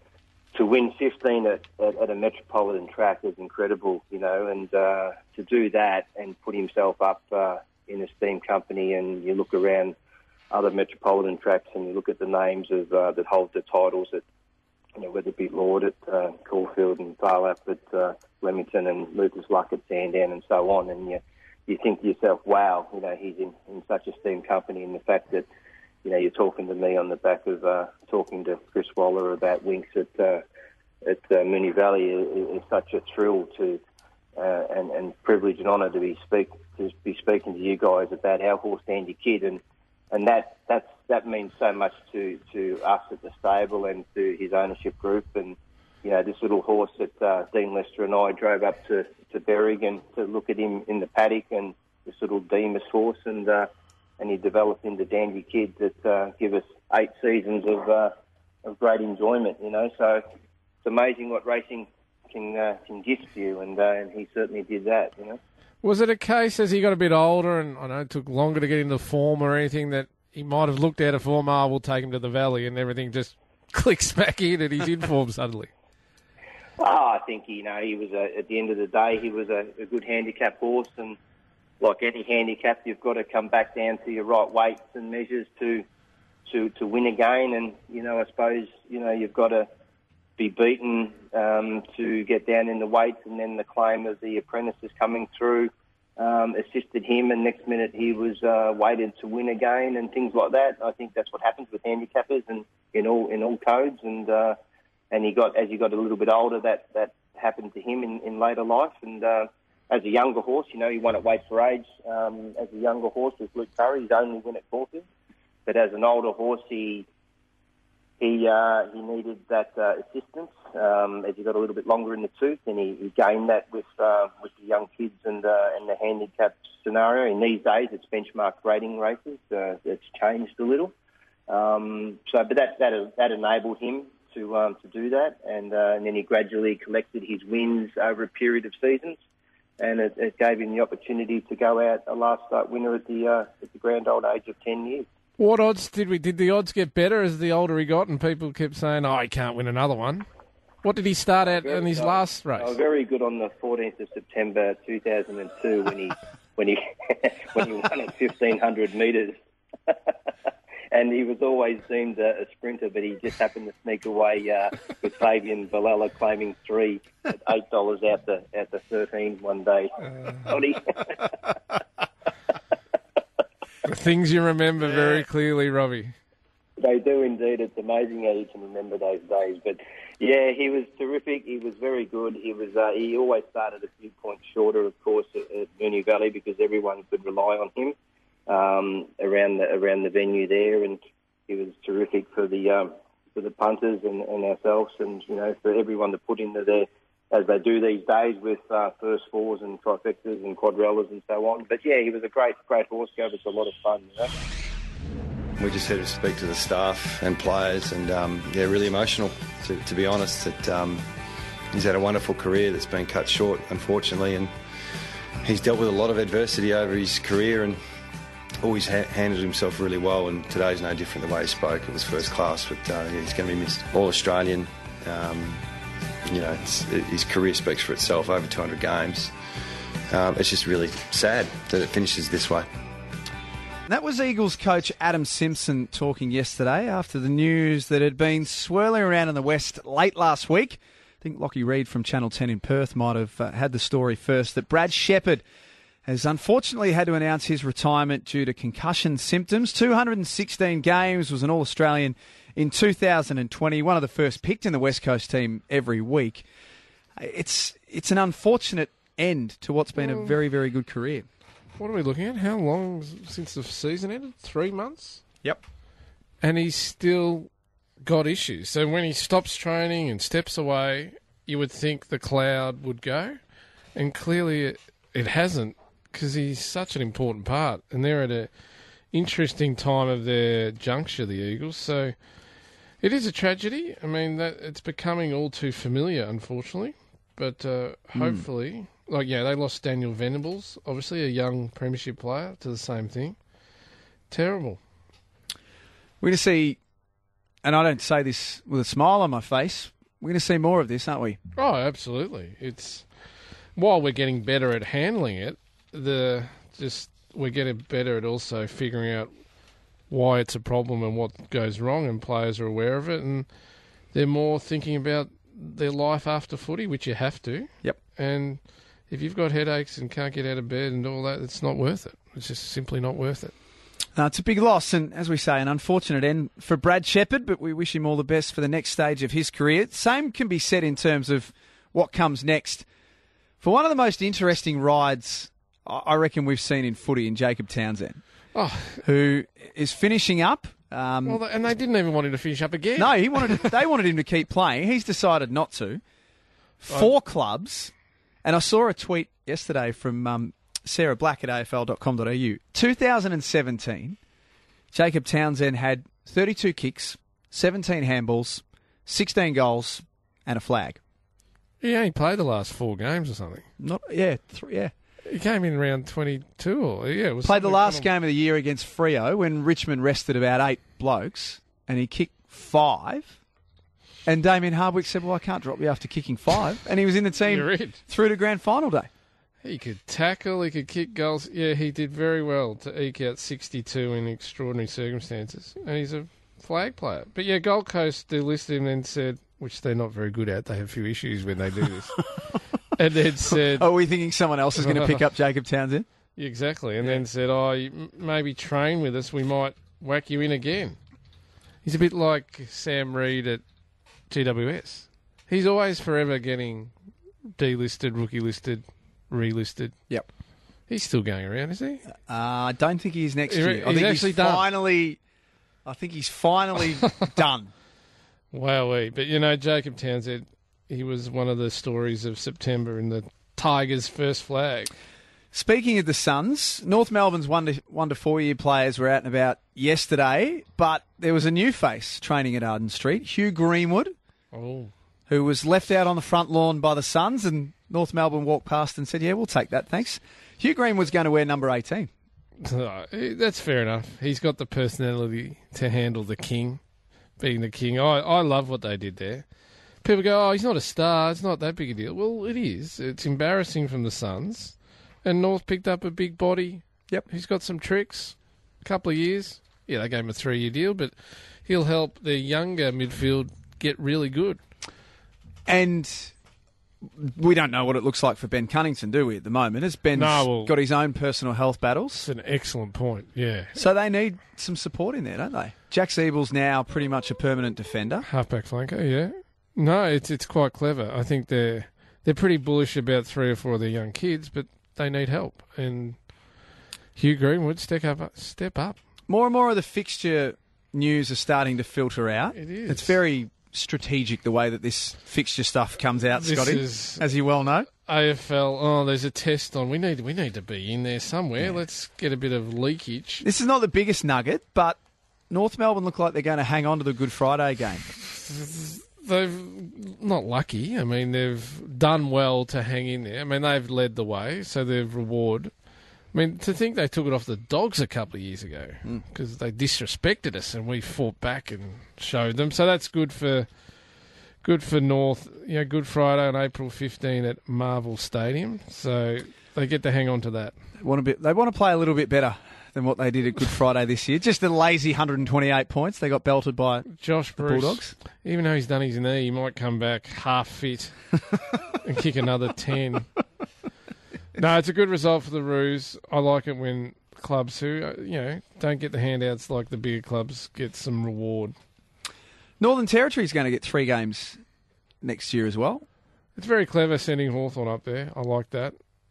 to win fifteen at, at, at a metropolitan track is incredible. You know, and uh, to do that and put himself up uh, in esteemed company, and you look around other metropolitan tracks, and you look at the names of uh, that hold the titles at, you know, whether it be Lord at uh, Caulfield and Farlap at uh, Leamington and Lucas Luck at Sandown and so on, and you you think to yourself, wow, you know, he's in, in such esteemed company, and the fact that, you know, you're talking to me on the back of uh, talking to Chris Waller about Winks at uh, at uh, Moonee Valley is, is such a thrill to uh, and, and privilege and honour to be speak to be speaking to you guys about our horse Dandy Kid, and And that that's, that means so much to, to us at the stable and to his ownership group. And, you know, this little horse that uh, Dean Lester and I drove up to, to Berrigan to look at him in the paddock, and this little Demas horse, and uh, and he developed into Dandy Kid that uh, give us eight seasons of uh, of great enjoyment, you know. So it's amazing what racing can uh, can gift you, and, uh, and he certainly did that, you know. Was it a case as he got a bit older, and I know it took longer to get into form or anything, that he might have looked out of form, ah, oh, we'll take him to the Valley, and everything just clicks back in and he's in form suddenly? Oh, I think, you know, he was, a, at the end of the day, he was a, a good handicap horse, and like any handicap, you've got to come back down to your right weights and measures to to, to win again. And, you know, I suppose, you know, you've got to be beaten um, to get down in the weights, and then the claim of the apprentices coming through um, assisted him, and next minute he was uh, weighted to win again and things like that. I think that's what happens with handicappers and in all in all codes, and uh, and he got as he got a little bit older, that, that happened to him in, in later life. And uh, as a younger horse, you know, he won at weight for age. Um, as a younger horse with Luke Curry, he's only win at Caulfield, but as an older horse, he He uh, he needed that uh, assistance um, as he got a little bit longer in the tooth, and he, he gained that with uh, with the young kids and uh, and the handicap scenario. In these days, it's benchmark rating races. Uh, it's changed a little. Um, so, but that that that enabled him to um, to do that, and uh, and then he gradually collected his wins over a period of seasons, and it, it gave him the opportunity to go out a last start winner at the uh, at the grand old age of ten years. What odds did we? Did the odds get better as the older he got, and people kept saying, "Oh, he can't win another one"? What did he start at very, in his uh, last race? Uh, very good on the fourteenth of September two thousand two when he when he when he won at fifteen hundred metres. And he was always deemed a, a sprinter, but he just happened to sneak away uh, with Fabian Valella claiming three at eight dollars out the out the thirteen one day. Uh. The things you remember very clearly, Robbie. They do indeed. It's amazing how you can remember those days. But yeah, he was terrific. He was very good. He was. Uh, he always started a few points shorter, of course, at, at Moonee Valley because everyone could rely on him. Um, around the around the venue there, and he was terrific for the um, for the punters and, and ourselves, and you know for everyone to put into there as they do these days with uh, first fours and trifectas and quadrellas and so on. But yeah, he was a great great horse go. It's a lot of fun, you know. We just had to speak to the staff and players, and um, yeah, really emotional. To, to be honest, that um, he's had a wonderful career that's been cut short, unfortunately, and he's dealt with a lot of adversity over his career and always ha- handled himself really well, and today's no different the way he spoke. It was first class, but uh, yeah, he's going to be missed. All-Australian, um, you know, it's, it, his career speaks for itself, over two hundred games. Um, it's just really sad that it finishes this way. That was Eagles coach Adam Simpson talking yesterday after the news that had been swirling around in the West late last week. I think Lockie Reid from Channel ten in Perth might have uh, had the story first, that Brad Shepherd has unfortunately had to announce his retirement due to concussion symptoms. two hundred sixteen games, was an All-Australian in two thousand twenty, one of the first picked in the West Coast team every week. It's it's an unfortunate end to what's been a very, very good career. What are we looking at? How long since the season ended? Three months? Yep. And he's still got issues. So when he stops training and steps away, you would think the cloud would go. And clearly it, it hasn't, because he's such an important part. And they're at an interesting time of their juncture, the Eagles. So it is a tragedy. I mean, that it's becoming all too familiar, unfortunately. But uh, hopefully... Mm. Like, yeah, they lost Daniel Venables, obviously a young premiership player, to the same thing. Terrible. We're going to see, and I don't say this with a smile on my face, we're going to see more of this, aren't we? Oh, absolutely. It's while we're getting better at handling it, the just we're getting better at also figuring out why it's a problem and what goes wrong, and players are aware of it, and they're more thinking about their life after footy, which you have to. Yep. And if you've got headaches and can't get out of bed and all that, it's not worth it. It's just simply not worth it. No, it's a big loss, and as we say, an unfortunate end for Brad Shepherd, but we wish him all the best for the next stage of his career. Same can be said in terms of what comes next. For one of the most interesting rides I reckon we've seen in footy, in Jacob Townsend, oh. who is finishing up. Um, well, and they didn't even want him to finish up again. No, he wanted. They wanted him to keep playing. He's decided not to. Four clubs. And I saw a tweet yesterday from um, Sarah Black at A F L dot com dot A U. two thousand seventeen, Jacob Townsend had thirty-two kicks, seventeen handballs, sixteen goals, and a flag. He only played the last four games or something. Not yeah, three, yeah. He came in around twenty-two. Or yeah, it was played the last game of the year against Freo when Richmond rested about eight blokes, and he kicked five. And Damien Hardwick said, well, I can't drop you after kicking five. And he was in the team through to grand final day. He could tackle, he could kick goals. Yeah, he did very well to eke out sixty-two in extraordinary circumstances. And he's a flag player. But yeah, Gold Coast delisted him and said, which they're not very good at, they have a few issues when they do this. And then said... Are we thinking someone else is going to pick up Jacob Townsend? Exactly. And yeah. then said, oh, you maybe train with us, we might whack you in again. He's a bit like Sam Reid at G W S. He's always forever getting delisted, rookie listed, relisted. Yep. He's still going around, is he? Uh, I don't think he is next he, year. I he's think actually he's done. finally. I think he's finally done. Wowee. But you know, Jacob Townsend, he was one of the stories of September in the Tigers' first flag. Speaking of the Suns, North Melbourne's one to, one to four year players were out and about yesterday, but there was a new face training at Arden Street, Hugh Greenwood, oh. who was left out on the front lawn by the Suns, and North Melbourne walked past and said, yeah, we'll take that, thanks. Hugh Greenwood's going to wear number eighteen. Uh, that's fair enough. He's got the personality to handle the king, being the king. I, I love what they did there. People go, oh, he's not a star. It's not that big a deal. Well, it is. It's embarrassing from the Suns. And North picked up a big body. Yep. He's got some tricks. A couple of years. Yeah, they gave him a three-year deal, but he'll help the younger midfield get really good. And we don't know what it looks like for Ben Cunnington, do we, at the moment? As Ben's No, well- got his own personal health battles. It's an excellent point, yeah. So they need some support in there, don't they? Jack Siebel's now pretty much a permanent defender. Halfback flanker, yeah. No, it's it's quite clever. I think they're they're pretty bullish about three or four of their young kids, but they need help. And Hugh Greenwood, step up, step up. More and more of the fixture news is starting to filter out. It is. It's very strategic the way that this fixture stuff comes out, This Scotty, is- as you well know. A F L. Oh, there's a test on. We need we need to be in there somewhere. Let's get a bit of leakage. This is not the biggest nugget, but North Melbourne look like they're going to hang on to the Good Friday game. They've not lucky. I mean, they've done well to hang in there. I mean, they've led the way, so they've reward. I mean, to think they took it off the Dogs a couple of years ago because mm. they disrespected us and we fought back and showed them. So that's good for good for North. You know, Good Friday on April fifteenth at Marvel Stadium. So they get to hang on to that. They want, a bit, they want to play a little bit better than what they did at Good Friday this year. Just a lazy one hundred twenty-eight points. They got belted by Josh the Bruce. Bulldogs. Even though he's done his knee, he might come back half fit and kick another ten. No, it's a good result for the Roos. I like it when clubs who, you know, don't get the handouts like the bigger clubs get some reward. Northern Territory is going to get three games next year as well. It's very clever sending Hawthorn up there. I like that.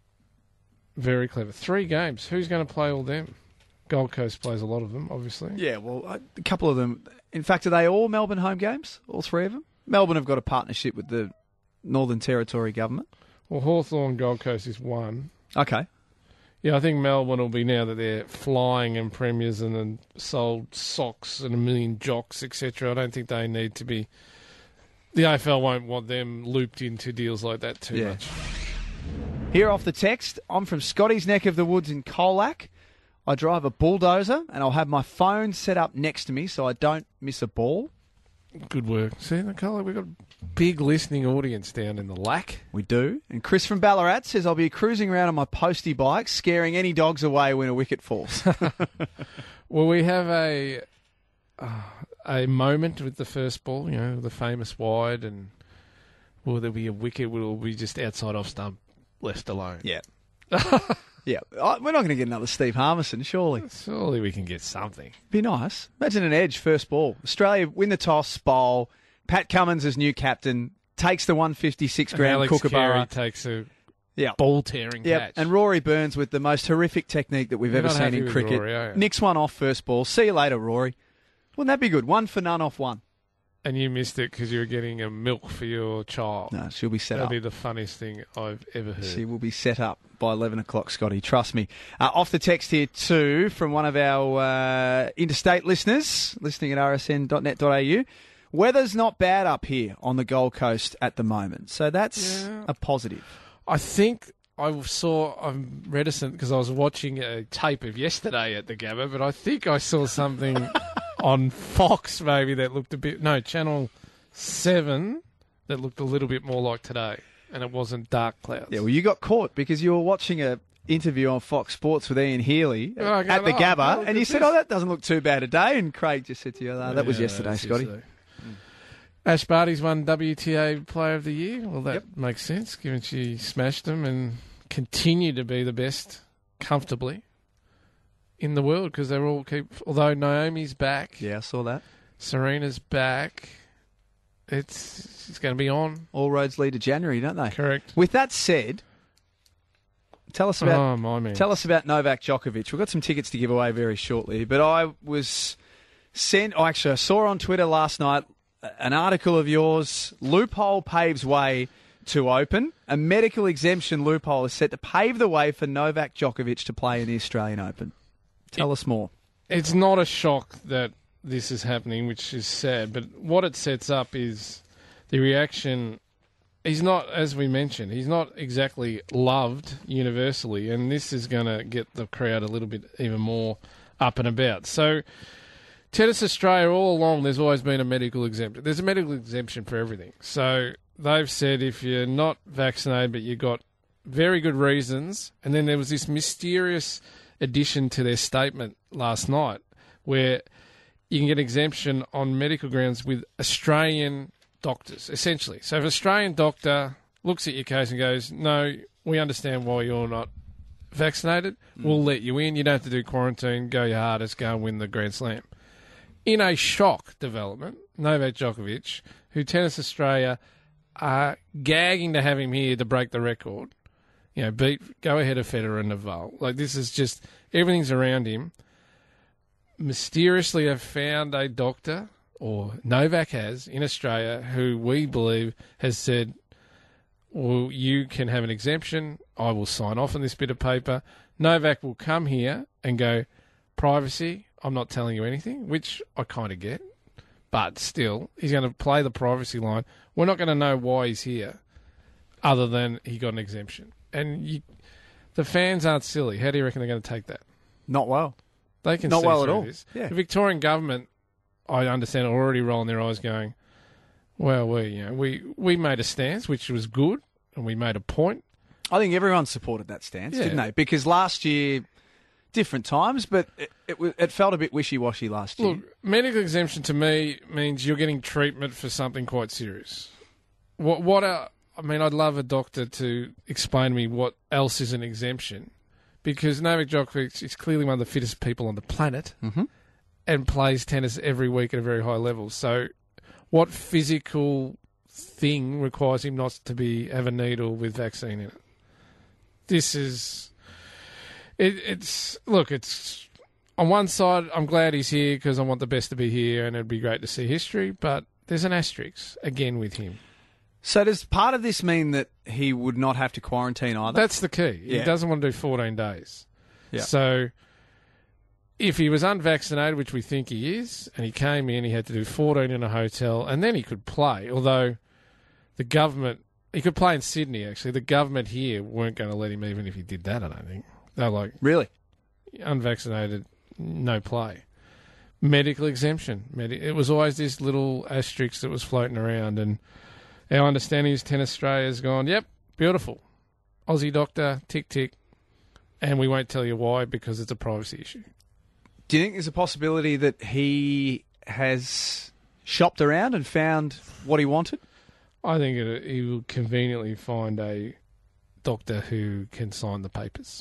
Very clever. Three games. Who's going to play all them? Gold Coast plays a lot of them, obviously. Yeah, well, a couple of them. In fact, are they all Melbourne home games? All three of them? Melbourne have got a partnership with the Northern Territory government. Well, Hawthorn Gold Coast is one. Okay. Yeah, I think Melbourne will be now that they're flying in premiers and then sold socks and a million jocks, et cetera. I don't think they need to be. The A F L won't want them looped into deals like that too Yeah. much. Here off the text, I'm from Scotty's neck of the woods in Colac. I drive a bulldozer and I'll have my phone set up next to me so I don't miss a ball. Good work. See, Nicole, we've got a big listening audience down in the Lac. We do. And Chris from Ballarat says I'll be cruising around on my postie bike, scaring any dogs away when a wicket falls. Well, we have a uh, a moment with the first ball, you know, the famous wide, and will there be a wicket? Will it be just outside off stump, left alone? Yeah. Yeah, I- we're not going to get another Steve Harmison, surely. Surely we can get something. Be nice. Imagine an edge, first ball. Australia win the toss, bowl. Pat Cummins as new captain, takes the one fifty-six And gram Alex Kookaburra. Carey takes a Yeah. ball-tearing Yep. catch. And Rory Burns with the most horrific technique that we've You're ever not seen happy in with cricket. Rory, are you? Nicks one off first ball. See you later, Rory. Wouldn't that be good? One for none off one. And you missed it because you were getting a milk for your child. No, she'll be set That'll up. be the funniest thing I've ever heard. She will be set up by eleven o'clock, Scotty. Trust me. Uh, off the text here, too, from one of our uh, interstate listeners, listening at r s n dot net dot a u. Weather's not bad up here on the Gold Coast at the moment. So that's Yeah. a positive. I think I saw, I'm reticent because I was watching a tape of yesterday at the Gabba, but I think I saw something on Fox maybe that looked a bit, no, Channel seven that looked a little bit more like today, and it wasn't dark clouds. Yeah, well, you got caught because you were watching a interview on Fox Sports with Ian Healy Oh, I at go, the "Oh, Gabba, look and at you said, this." oh, that doesn't look too bad a day. And Craig just said to you, oh, that was Yeah, yesterday, that's Scotty. yesterday. Ash Barty's won W T A Player of the Year. Well, that Yep. makes sense, given she smashed them and continue to be the best comfortably in the world because they're all keep. Although Naomi's back, Yeah, I saw that. Serena's back. It's it's going to be on. All roads lead to January, don't they? Correct. With that said, tell us about Oh my man! tell us about Novak Djokovic. We've got some tickets to give away very shortly, but I was sent. Oh, actually, I saw on Twitter last night an article of yours. Loophole paves way to open. A medical exemption loophole is set to pave the way for Novak Djokovic to play in the Australian Open. Tell us more. It's not a shock that this is happening, which is sad, but what it sets up is the reaction he's not, as we mentioned, he's not exactly loved universally, and this is going to get the crowd a little bit even more up and about. So, Tennis Australia, all along, there's always been a medical exemption. There's a medical exemption for everything. So, they've said if you're not vaccinated but you've got very good reasons, and then there was this mysterious addition to their statement last night where you can get exemption on medical grounds with Australian doctors, essentially. So if an Australian doctor looks at your case and goes, no, we understand why you're not vaccinated, mm. we'll let you in. You don't have to do quarantine, go your hardest, go and win the Grand Slam. In a shock development, Novak Djokovic, who Tennis Australia are gagging to have him here to break the record, you know, beat, go ahead of Federer and Nadal. Like, this is just, everything's around him. Mysteriously have found a doctor, or Novak has, in Australia, who we believe has said, well, you can have an exemption. I will sign off on this bit of paper. Novak will come here and go, privacy, I'm not telling you anything, which I kind of get. But still, he's going to play the privacy line. We're not going to know why he's here other than he got an exemption. And you, the fans aren't silly. How do you reckon they're going to take that? Not well. They can Not see well through at all. This. Yeah. The Victorian government, I understand, are already rolling their eyes going, well, we, you know, we, we made a stance, which was good, and we made a point. I think everyone supported that stance, Yeah. didn't they? Because last year, different times, but it, it, it felt a bit wishy-washy last year. Look, medical exemption to me means you're getting treatment for something quite serious. What, what are, I mean, I'd love a doctor to explain to me what else is an exemption, because Novak Djokovic is clearly one of the fittest people on the planet mm-hmm. and plays tennis every week at a very high level. So what physical thing requires him not to be have a needle with vaccine in it? This is... It, it's... Look, it's... On one side, I'm glad he's here because I want the best to be here and it'd be great to see history, but there's an asterisk, again, with him. So does part of this mean that he would not have to quarantine either? That's the key. Yeah. He doesn't want to do fourteen days. Yeah. So if he was unvaccinated, which we think he is, and he came in, he had to do fourteen in a hotel, and then he could play, although the government... He could play in Sydney, actually. The government here weren't going to let him even if he did that, I don't think. They're like... Really? Unvaccinated, no play. Medical exemption. Medi- it was always this little asterisk that was floating around, and our understanding is Tennis Australia has gone, yep, beautiful. Aussie doctor, tick, tick. And we won't tell you why, because it's a privacy issue. Do you think there's a possibility that he has shopped around and found what he wanted? I think it, he will conveniently find a doctor who can sign the papers.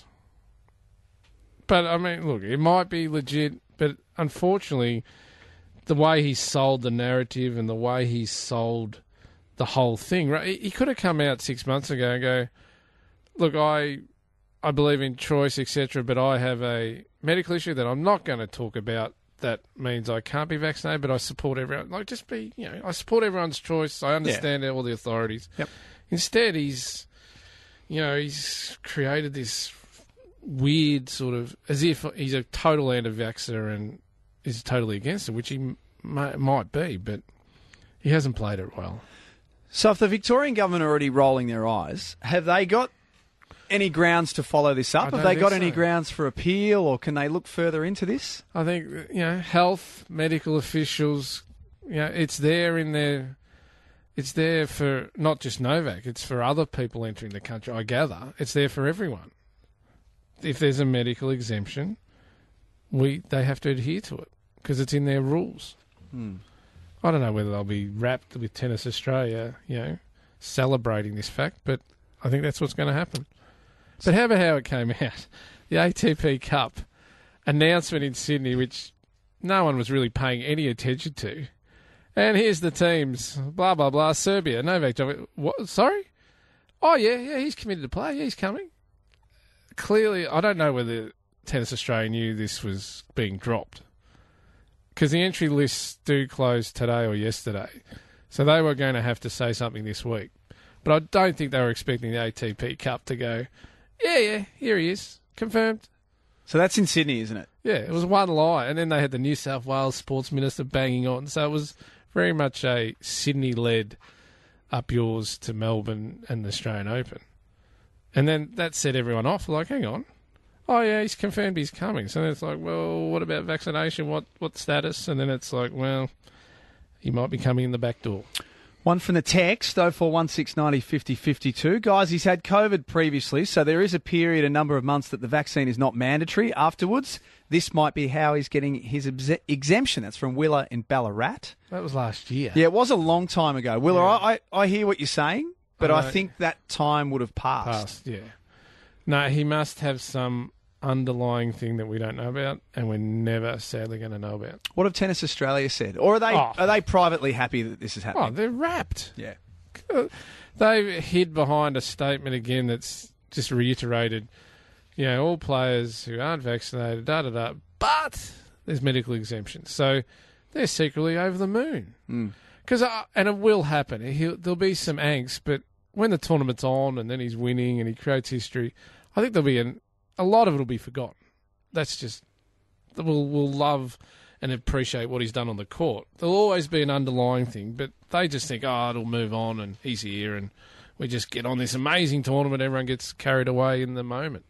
But, I mean, look, it might be legit, but unfortunately, the way he sold the narrative and the way he sold the whole thing, right? He could have come out six months ago and go, look, I I believe in choice, et cetera, but I have a medical issue that I'm not going to talk about. That means I can't be vaccinated, but I support everyone. Like, just be, you know, I support everyone's choice. I understand yeah. all the authorities. Yep. Instead, he's, you know, he's created this weird sort of, as if he's a total anti-vaxxer and is totally against it, which he m- might be, but he hasn't played it well. So if the Victorian government are already rolling their eyes, have they got any grounds to follow this up? Have they got so. any grounds for appeal, or can they look further into this? I think, you know, health, medical officials, you know, it's there in their, it's there for not just Novak, it's for other people entering the country, I gather. It's there for everyone. If there's a medical exemption, we they have to adhere to it because it's in their rules. Hmm. I don't know whether they'll be wrapped with Tennis Australia, you know, celebrating this fact, but I think that's what's going to happen. But how about how it came out? The A T P Cup announcement in Sydney, which no one was really paying any attention to. And here's the teams, blah, blah, blah, Serbia, Novak Djokovic. What? Sorry? Oh, yeah, yeah, he's committed to play. Yeah, he's coming. Clearly, I don't know whether Tennis Australia knew this was being dropped, because the entry lists do close today or yesterday. So they were going to have to say something this week. But I don't think they were expecting the A T P Cup to go, yeah, yeah, here he is, confirmed. So that's in Sydney, isn't it? Yeah, it was one lie. And then they had the New South Wales Sports Minister banging on. So it was very much a Sydney-led up yours to Melbourne and the Australian Open. And then that set everyone off. Like, hang on. Oh, yeah, he's confirmed he's coming. So then it's like, well, what about vaccination? What what status? And then it's like, well, he might be coming in the back door. One from the text, oh four one six ninety fifty fifty-two. Guys, he's had COVID previously, so there is a period, a number of months that the vaccine is not mandatory. Afterwards, this might be how he's getting his exe- exemption. That's from Willa in Ballarat. That was last year. Yeah, it was a long time ago. Willa, Yeah. I, I, I hear what you're saying, but I, I know. think that time would have passed. Passed, yeah. No, he must have some underlying thing that we don't know about, and we're never, sadly, going to know about. What have Tennis Australia said? Or are they Oh. are they privately happy that this is Oh, happening? they're wrapped. Yeah. They've hid behind a statement again that's just reiterated, you know, all players who aren't vaccinated, da-da-da, but there's medical exemptions. So they're secretly over the moon. Because, uh, and it will happen. He'll, there'll be some angst, but when the tournament's on and then he's winning and he creates history, I think there'll be an, a lot of it will be forgotten. That's just, we'll, we'll love and appreciate what he's done on the court. There'll always be an underlying thing, but they just think, oh, it'll move on and he's here and we just get on this amazing tournament. Everyone gets carried away in the moment.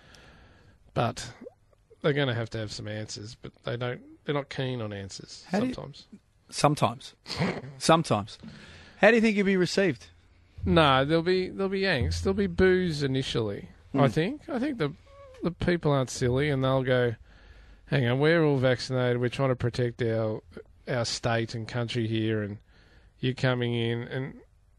But they're going to have to have some answers, but they don't, they're not keen on answers How do you- sometimes. Sometimes. Sometimes. How do you think he'll be received? No, there'll be there'll be angst. There'll be boos initially. Mm. I think. I think the the people aren't silly, and they'll go, "Hang on, we're all vaccinated. We're trying to protect our our state and country here, and you're coming in and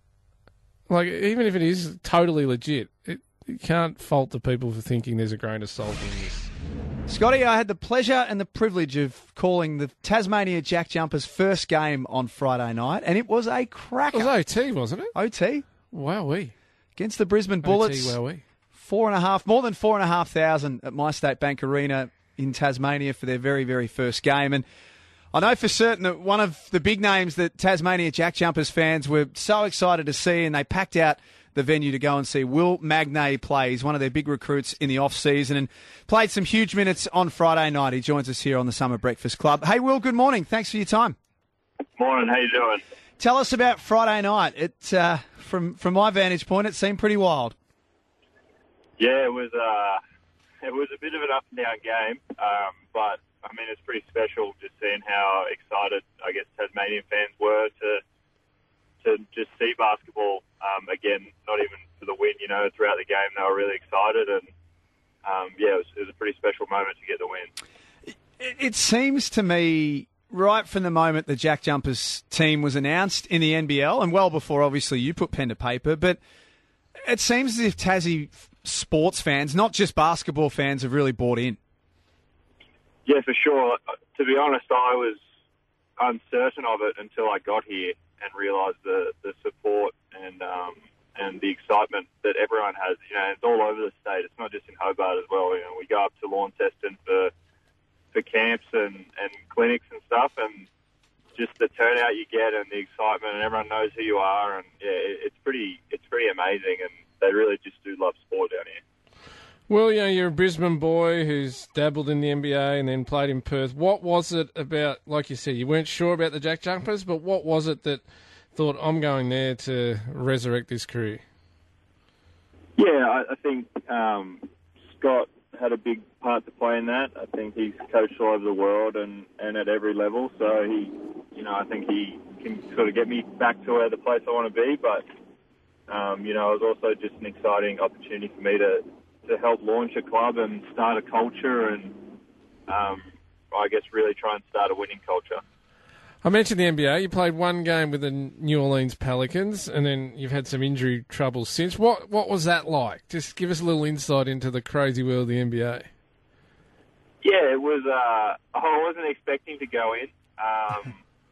like even if it is totally legit, it, you can't fault the people for thinking there's a grain of salt in this." Scotty, I had the pleasure and the privilege of calling the Tasmania Jack Jumpers' first game on Friday night, and it was a cracker. It was O T, wasn't it? O T. Wowee. Against the Brisbane Bullets. O T, wowee. Four and a half, more than four and a half thousand at My State Bank Arena in Tasmania for their very, very first game. And I know for certain that one of the big names that Tasmania Jack Jumpers fans were so excited to see, and they packed out the venue to go and see Will Magnay play. He's one of their big recruits in the off-season and played some huge minutes on Friday night. He joins us here on the Summer Breakfast Club. Hey, Will, good morning. Thanks for your time. Morning, how you doing? Tell us about Friday night. It, uh, from from my vantage point, it seemed pretty wild. Yeah, it was uh, it was a bit of an up and down game, um, but I mean it's pretty special just seeing how excited I guess Tasmanian fans were to to just see basketball um, again. Not even for the win, you know, throughout the game they were really excited, and um, yeah, it was, it was a pretty special moment to get the win. It, it seems to me, right from the moment the Jack Jumpers team was announced in the N B L, and well before obviously you put pen to paper, but it seems as if Tassie sports fans, not just basketball fans, have really bought in. Yeah, for sure. To be honest, I was uncertain of it until I got here and realised the, the support and um, and the excitement that everyone has. You know, it's all over the state. It's not just in Hobart as well. You know, we go up to Launceston for for camps and, and clinics and stuff, and just the turnout you get and the excitement, and everyone knows who you are, and yeah, it, it's pretty it's pretty amazing, and they really just do love sport down here. Well, you know, you're a Brisbane boy who's dabbled in the N B A and then played in Perth. What was it about, like you said, you weren't sure about the Jack Jumpers, but what was it that thought, I'm going there to resurrect this career? Yeah, I, I think um, Scott had a big part to play in that. I think he's coached all over the world and, and at every level, so he, you know, I think he can sort of get me back to where the place I want to be, but, um, you know, it was also just an exciting opportunity for me to to help launch a club and start a culture and, um, I guess, really try and start a winning culture. I mentioned the N B A. You played one game with the New Orleans Pelicans, and then you've had some injury troubles since. What what was that like? Just give us a little insight into the crazy world of the N B A. Yeah, it was. Uh, I wasn't expecting to go in. Um,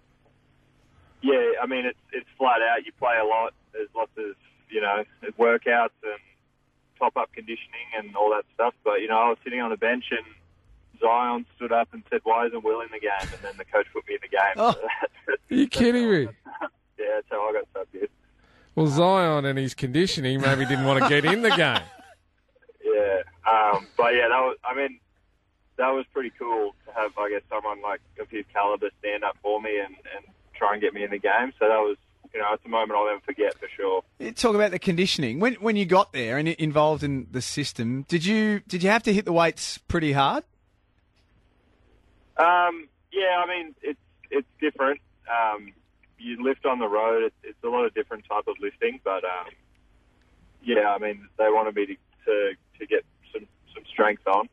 yeah, I mean, it's it's flat out. You play a lot. There's lots of, you know, workouts and top-up conditioning and all that stuff. But, you know, I was sitting on a bench and Zion stood up and said, why isn't Will in the game? And then the coach put me in the game. Oh, are you kidding me? Yeah, that's how I got so good. Well, Zion and his conditioning maybe didn't want to get in the game. Yeah. Um, but, yeah, that was, I mean, that was pretty cool to have, I guess, someone like of his caliber stand up for me and, and try and get me in the game. So that was, you know, it's a moment I'll never forget for sure. Talk about the conditioning. When when you got there and involved in the system, did you did you have to hit the weights pretty hard? Um, yeah, I mean, it's it's different. Um, you lift on the road. It's, it's a lot of different type of lifting, but um, yeah, I mean, they wanted me to, to to get some some strength on.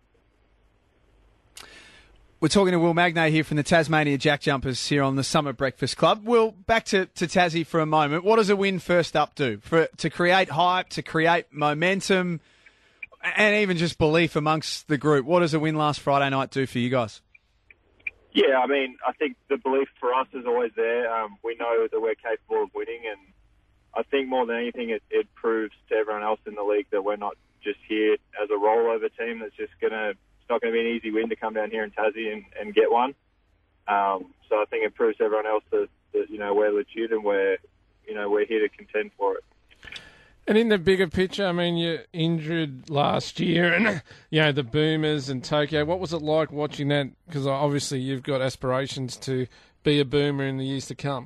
We're talking to Will Magnay here from the Tasmania Jack Jumpers here on the Summer Breakfast Club. Will, back to, to Tassie for a moment. What does a win first up do? For to create hype, to create momentum, and even just belief amongst the group? What does a win last Friday night do for you guys? Yeah, I mean, I think the belief for us is always there. Um, we know that we're capable of winning, and I think more than anything, it, it proves to everyone else in the league that we're not just here as a rollover team that's just going to... It's not going to be an easy win to come down here in Tassie and, and get one. Um, so I think it proves to everyone else that, that you know we're legit and we're you know we're here to contend for it. And in the bigger picture, I mean, you're injured last year, and you know the Boomers and Tokyo. What was it like watching that? Because obviously you've got aspirations to be a Boomer in the years to come.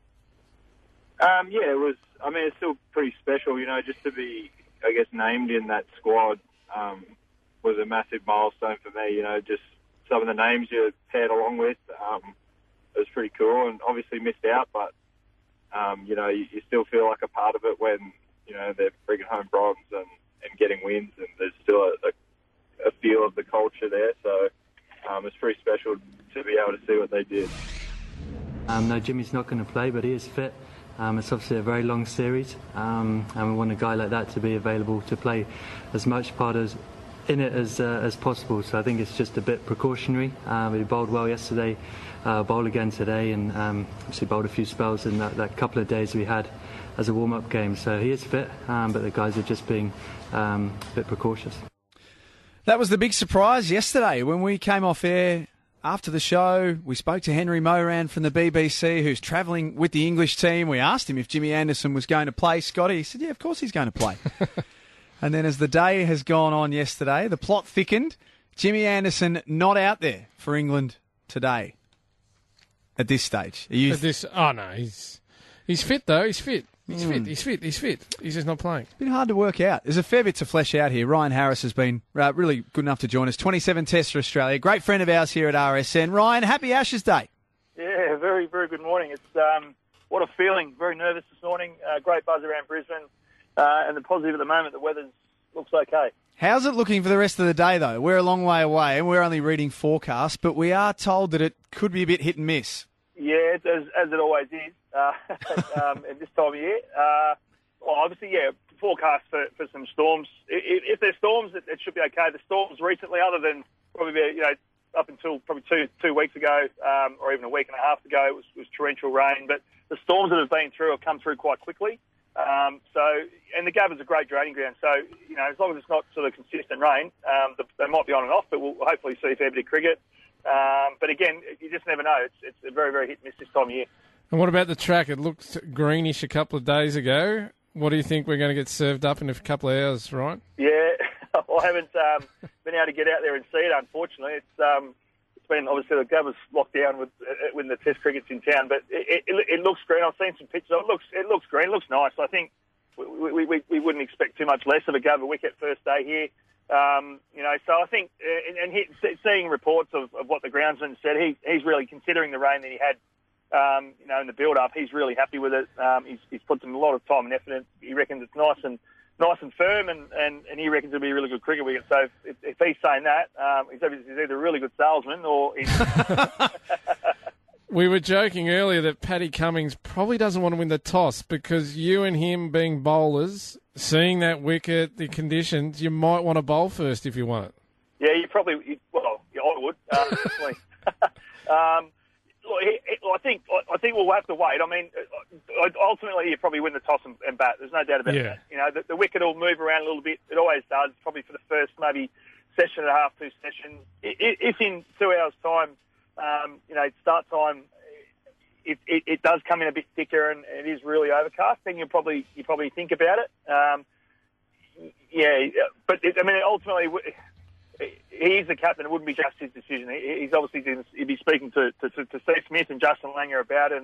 Um, yeah, it was. I mean, it's still pretty special, you know, just to be, I guess, named in that squad. Um, was a massive milestone for me, you know, just some of the names you paired along with. Um, it was pretty cool and obviously missed out, but, um, you know, you, you still feel like a part of it when, you know, they're bringing home bronze and, and getting wins, and there's still a, a, a feel of the culture there. So um, it's pretty special to be able to see what they did. Um, no, Jimmy's not going to play, but he is fit. Um, it's obviously a very long series, um, and we want a guy like that to be available to play as much part as in it as uh, as possible. So I think it's just a bit precautionary. Um, he bowled well yesterday, uh, bowled again today, and um, obviously bowled a few spells in that, that couple of days we had as a warm-up game. So he is fit, um, but the guys are just being um, a bit precautious. That was the big surprise yesterday when we came off air. After the show, we spoke to Henry Moran from the B B C, who's travelling with the English team. We asked him if Jimmy Anderson was going to play. Scotty, he said, yeah, of course he's going to play. And then as the day has gone on yesterday, the plot thickened. Jimmy Anderson not out there for England today at this stage. Are you At this, oh, no, he's he's fit, though. He's fit. He's Mm. fit. He's fit. He's fit. He's just not playing. It's been hard to work out. There's a fair bit to flesh out here. Ryan Harris has been uh, really good enough to join us. twenty-seven tests for Australia. Great friend of ours here at R S N. Ryan, happy Ashes Day. Yeah, very, very good morning. It's um, what a feeling. Very nervous this morning. Uh, great buzz around Brisbane. Uh, and the positive at the moment, the weather looks okay. How's it looking for the rest of the day, though? We're a long way away, and we're only reading forecasts, but we are told that it could be a bit hit and miss. Yeah, it's as, as it always is uh, um, at this time of year. Uh, well, obviously, yeah, forecast for, for some storms. If, if there's storms, it, it should be okay. The storms recently, other than probably you know up until probably two two weeks ago, um, or even a week and a half ago, it was, was torrential rain. But the storms that have been through have come through quite quickly. Um, so, and the Gabba's a great draining ground. So, you know, as long as it's not sort of consistent rain, um, the, they might be on and off, but we'll hopefully see a fair bit of cricket. Um, but again, you just never know. It's, it's a very, very hit and miss this time of year. And what about the track? It looked greenish a couple of days ago. What do you think we're going to get served up in a couple of hours, right? Yeah, I haven't um, been able to get out there and see it, unfortunately. It's um, it's been, obviously, the Gabba's locked down with uh, when the Test cricket's in town, but it, it, it looks green. I've seen some pictures. It looks it looks green. It looks nice. I think we, we, we, we wouldn't expect too much less of a Gabba wicket first day here. Um, you know, so I think, uh, and, and he, seeing reports of, of what the groundsman said, he, he's really considering the rain that he had, um, you know, in the build-up. He's really happy with it. Um, he's, he's put some, a lot of time and effort in. He reckons it's nice and nice and firm, and, and, and he reckons it'll be a really good cricket wicket. So if, if he's saying that, um, he's, he's either a really good salesman or he's... We were joking earlier that Paddy Cummins probably doesn't want to win the toss because you and him being bowlers, seeing that wicket, the conditions, you might want to bowl first if you want it. Yeah, you probably, you, well, yeah, I would, uh, definitely. um, look, he, he, I think I think we'll have to wait. I mean, ultimately, you probably win the toss and, and bat. There's no doubt about Yeah. that. You know, the, the wicket will move around a little bit. It always does, probably for the first maybe session and a half, two sessions. If in two hours' time, um, you know, start time, it, it, it does come in a bit thicker and it is really overcast, then you probably you probably think about it. Um, yeah, but it, I mean, ultimately, he's the captain. It wouldn't be just his decision. He, he's obviously he'd be speaking to, to, to Steve Smith and Justin Langer about it, and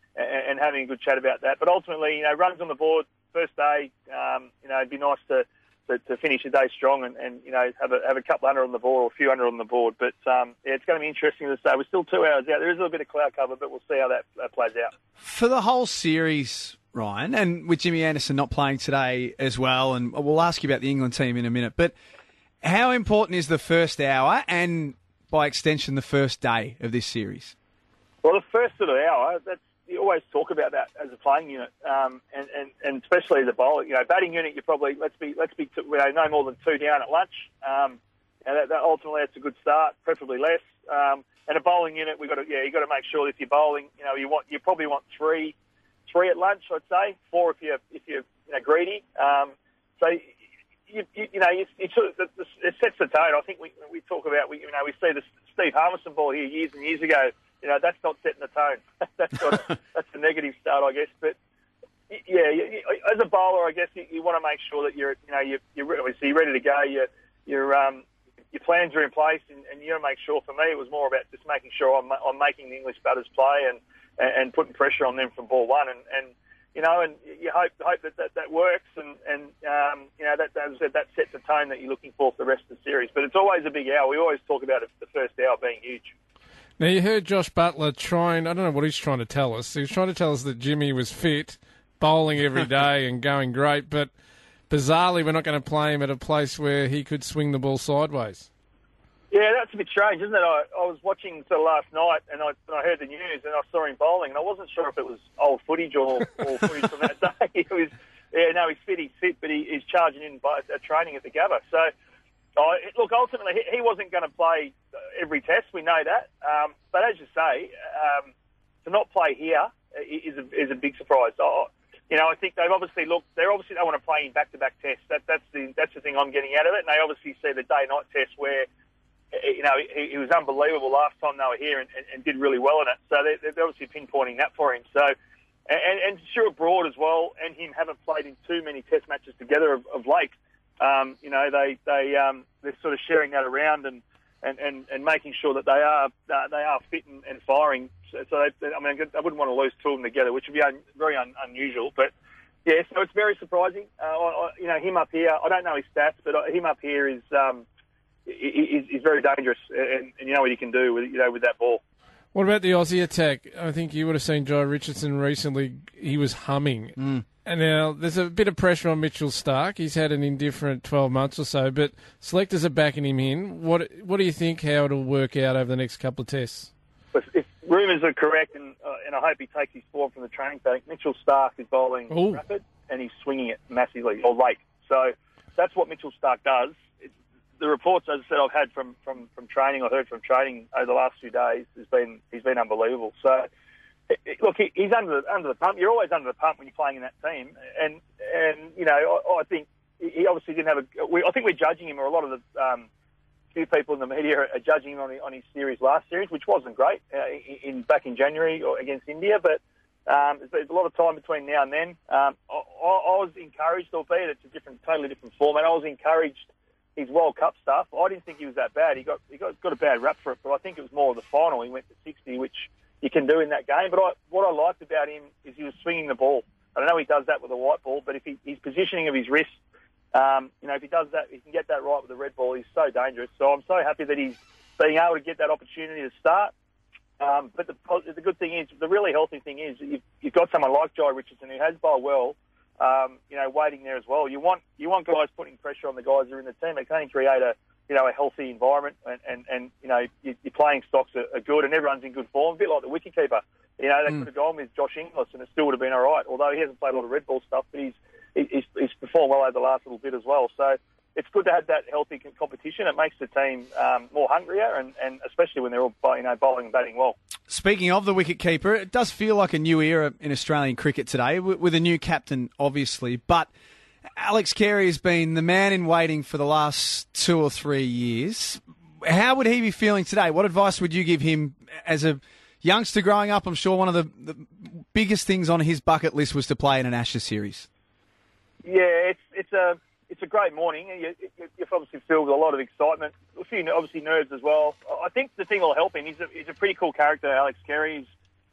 and, and having a good chat about that. But ultimately, you know, runs on the board, first day, um, you know, it'd be nice to, to, to finish the day strong and, and, you know, have a, have a couple under on the board or a few under on the board. But, um, yeah, it's going to be interesting to say. We're still two hours out. There is a little bit of cloud cover, but we'll see how that, that plays out. For the whole series, Ryan, and with Jimmy Anderson not playing today as well, and we'll ask you about the England team in a minute, but how important is the first hour and, by extension, the first day of this series? Well, the first sort of hour, that's, you always talk about that as a playing unit, um, and, and, and especially as a bowler. You know, batting unit, you probably let's be let's be you know, no more than two down at lunch. Um, and that, that ultimately, that's a good start, preferably less. Um, and a bowling unit, we got to yeah, you got to make sure that if you're bowling, you know, you want you probably want three, three at lunch, I'd say, four if you're if you're you know, greedy. Um, so you, you, you know, you, you sort of, it sets the tone. I think we we talk about we you know we see the Steve Harmison ball here years and years ago. You know, that's not setting the tone. that's got, that's a negative start, I guess. But yeah, you, you, as a bowler, I guess you, you want to make sure that you're, you know, you're, you're obviously ready to go. You're, you're, um, your plans are in place, and, and you got to make sure. For me, it was more about just making sure I'm, I'm making the English batters play and, and, and putting pressure on them from ball one. And, and you know, and you hope hope that that, that works, and, and um, you know that that, that sets the tone that you're looking for for the rest of the series. But it's always a big hour. We always talk about it, the first hour being huge. Now, you heard Josh Butler trying, I don't know what he's trying to tell us. He was trying to tell us that Jimmy was fit, bowling every day and going great, but bizarrely we're not going to play him at a place where he could swing the ball sideways. Yeah, that's a bit strange, isn't it? I, I was watching sort of last night and I, and I heard the news and I saw him bowling and I wasn't sure if it was old footage or, or footage from that day. It was, yeah, no, he's fit, he's fit, but he, he's charging in by uh, training at the Gabba. So, Oh, look, ultimately, he, he wasn't going to play every test. We know that. Um, but as you say, um, to not play here is a, is a big surprise. Oh, you know, I think they've obviously looked. They obviously don't want to play in back-to-back tests. That, that's the that's the thing I'm getting out of it. And they obviously see the day-night test where, you know, he, he was unbelievable last time they were here and, and, and did really well in it. So they're, they're obviously pinpointing that for him. So, and, and Stuart Broad as well, and him haven't played in too many test matches together of, of late. Um, you know, they they um, they're sort of sharing that around and, and, and, and making sure that they are uh, they are fit and, and firing. So, so they, I mean, I wouldn't want to lose two of them together, which would be un, very un, unusual. But yeah, so it's very surprising. Uh, I, you know, him up here. I don't know his stats, but him up here is um, is, is very dangerous, and, and you know what he can do with you know with that ball. What about the Aussie attack? I think you would have seen Jai Richardson recently. He was humming. Mm. And now there's a bit of pressure on Mitchell Starc. He's had an indifferent twelve months or so, but selectors are backing him in. What What do you think how it'll work out over the next couple of tests? If, if rumours are correct, and uh, and I hope he takes his form from the training tank, Mitchell Starc is bowling Ooh. rapid and he's swinging it massively or late. So that's what Mitchell Starc does. It, the reports, as I said, I've had from, from, from training, I heard from training over the last few days, has been he's been unbelievable. So. Look, he's under the, under the pump. You're always under the pump when you're playing in that team, and and you know I, I think he obviously didn't have a. We, I think we're judging him, or a lot of the um, few people in the media are judging him on, on his series last series, which wasn't great uh, in back in January or against India. But um, there's a lot of time between now and then. Um, I, I was encouraged, albeit it's a different, totally different format. I was encouraged his World Cup stuff. I didn't think he was that bad. He got he got got a bad rap for it, but I think it was more of the final. He went to sixty, which you can do in that game. But I, what I liked about him is he was swinging the ball. I know he does that with a white ball, but if he, his positioning of his wrist, um, you know, if he does that, he can get that right with the red ball. He's so dangerous. So I'm so happy that he's being able to get that opportunity to start. Um, but the, the good thing is, the really healthy thing is, you've, you've got someone like Jai Richardson who has bowled well, um, you know, waiting there as well. You want you want guys putting pressure on the guys who are in the team. It can only create a you know, a healthy environment, and, and, and you know, your, your playing stocks are, are good and everyone's in good form, a bit like the wicketkeeper. You know, they mm. could have gone with Josh Inglis and it still would have been all right, although he hasn't played a lot of red ball stuff, but he's, he's, he's performed well over the last little bit as well. So it's good to have that healthy competition. It makes the team um, more hungrier, and, and especially when they're all, you know, bowling and batting well. Speaking of the wicketkeeper, it does feel like a new era in Australian cricket today, with a new captain, obviously, but Alex Carey has been the man in waiting for the last two or three years. How would he be feeling today? What advice would you give him as a youngster growing up? I'm sure one of the, the biggest things on his bucket list was to play in an Ashes series. Yeah, it's it's a it's a great morning. You, you, you obviously feel a lot of excitement, a few obviously nerves as well. I think the thing will help him. He's a, he's a pretty cool character, Alex Carey. He's,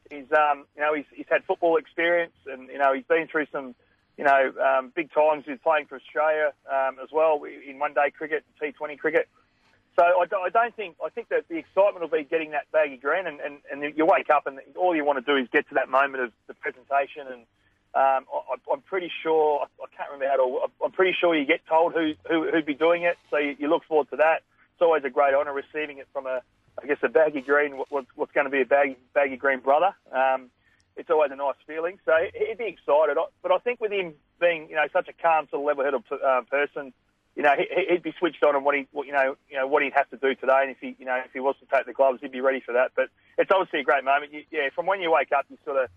He's, um, you know, he's, he's had football experience, and you know, he's been through some, you know, um, big times with playing for Australia um, as well in one-day cricket, T twenty cricket. So I, I don't think, I think that the excitement will be getting that baggy green, and, and, and you wake up and all you want to do is get to that moment of the presentation, and um, I, I'm pretty sure, I can't remember how to, I'm pretty sure you get told who, who, who'd be doing it, so you, you look forward to that. It's always a great honour receiving it from a, I guess, a baggy green, what's, what's going to be a baggy, baggy green brother. Um, it's always a nice feeling, so he'd be excited. But I think with him being, you know, such a calm, sort of level-headed uh, person, you know, he, he'd be switched on on what he, what, you know, you know, what he'd have to do today, and if he, you know, if he was to take the gloves, he'd be ready for that. But it's obviously a great moment. You, yeah, from when you wake up, you sort of,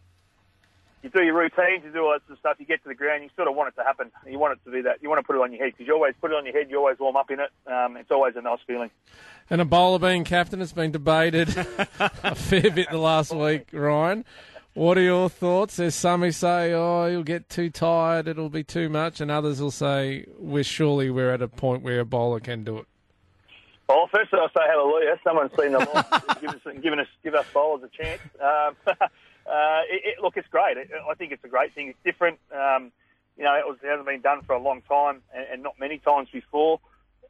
you do your routines, you do all that sort of stuff. You get to the ground, you sort of want it to happen. You want it to be that. You want to put it on your head because you always put it on your head. You always warm up in it. Um, it's always a nice feeling. And a bowler being captain has been debated a fair bit the last week, Ryan. What are your thoughts? There's some who say, oh, he'll get too tired, it'll be too much, and others will say, we're surely we're at a point where a bowler can do it. Well, first I'll say hallelujah. Someone's seen the light, give us, given us, give us bowlers a chance. Um, uh, it, it, look, it's great. It, I think it's a great thing. It's different. Um, you know, it, was, it hasn't been done for a long time, and, and not many times before.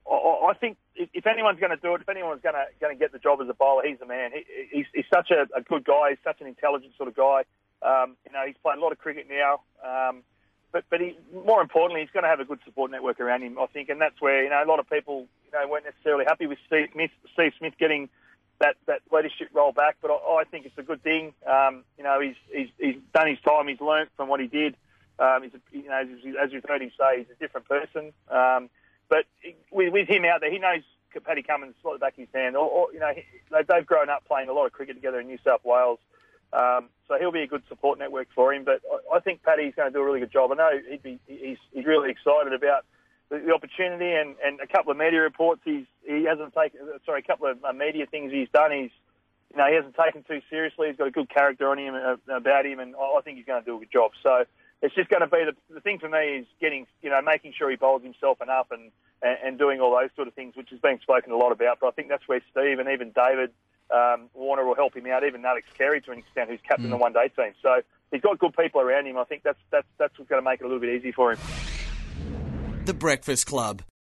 I think if anyone's going to do it, if anyone's going to going to get the job as a bowler, he's the man. He, he's, he's such a, a good guy. He's such an intelligent sort of guy. Um, you know, he's played a lot of cricket now. Um, but but he, more importantly, he's going to have a good support network around him, I think. And that's where, you know, a lot of people, you know, weren't necessarily happy with Steve Smith, Steve Smith getting that, that leadership role back. But I, I think it's a good thing. Um, you know, he's, he's he's done his time. He's learnt from what he did. Um, he's a, you know, as, as you've heard him say, he's a different person. Um, But with, with him out there, he knows Paddy Cummins like the back of his hand. Or, or you know, he, they've grown up playing a lot of cricket together in New South Wales, um, so he'll be a good support network for him. But I, I think Paddy's going to do a really good job. I know he'd be, he's, he's really excited about the, the opportunity, and, and a couple of media reports he's he hasn't taken. Sorry, a couple of uh, media things he's done. He's you know he hasn't taken too seriously. He's got a good character on him uh, about him, and I, I think he's going to do a good job. So. It's just going to be the, the thing for me is getting, you know, making sure he bowls himself enough and, and, and doing all those sort of things, which has been spoken a lot about. But I think that's where Steve and even David um, Warner will help him out, even Alex Carey to an extent, who's captain mm. of the one-day team. So he's got good people around him. I think that's that's that's what's going to make it a little bit easy for him. The Breakfast Club.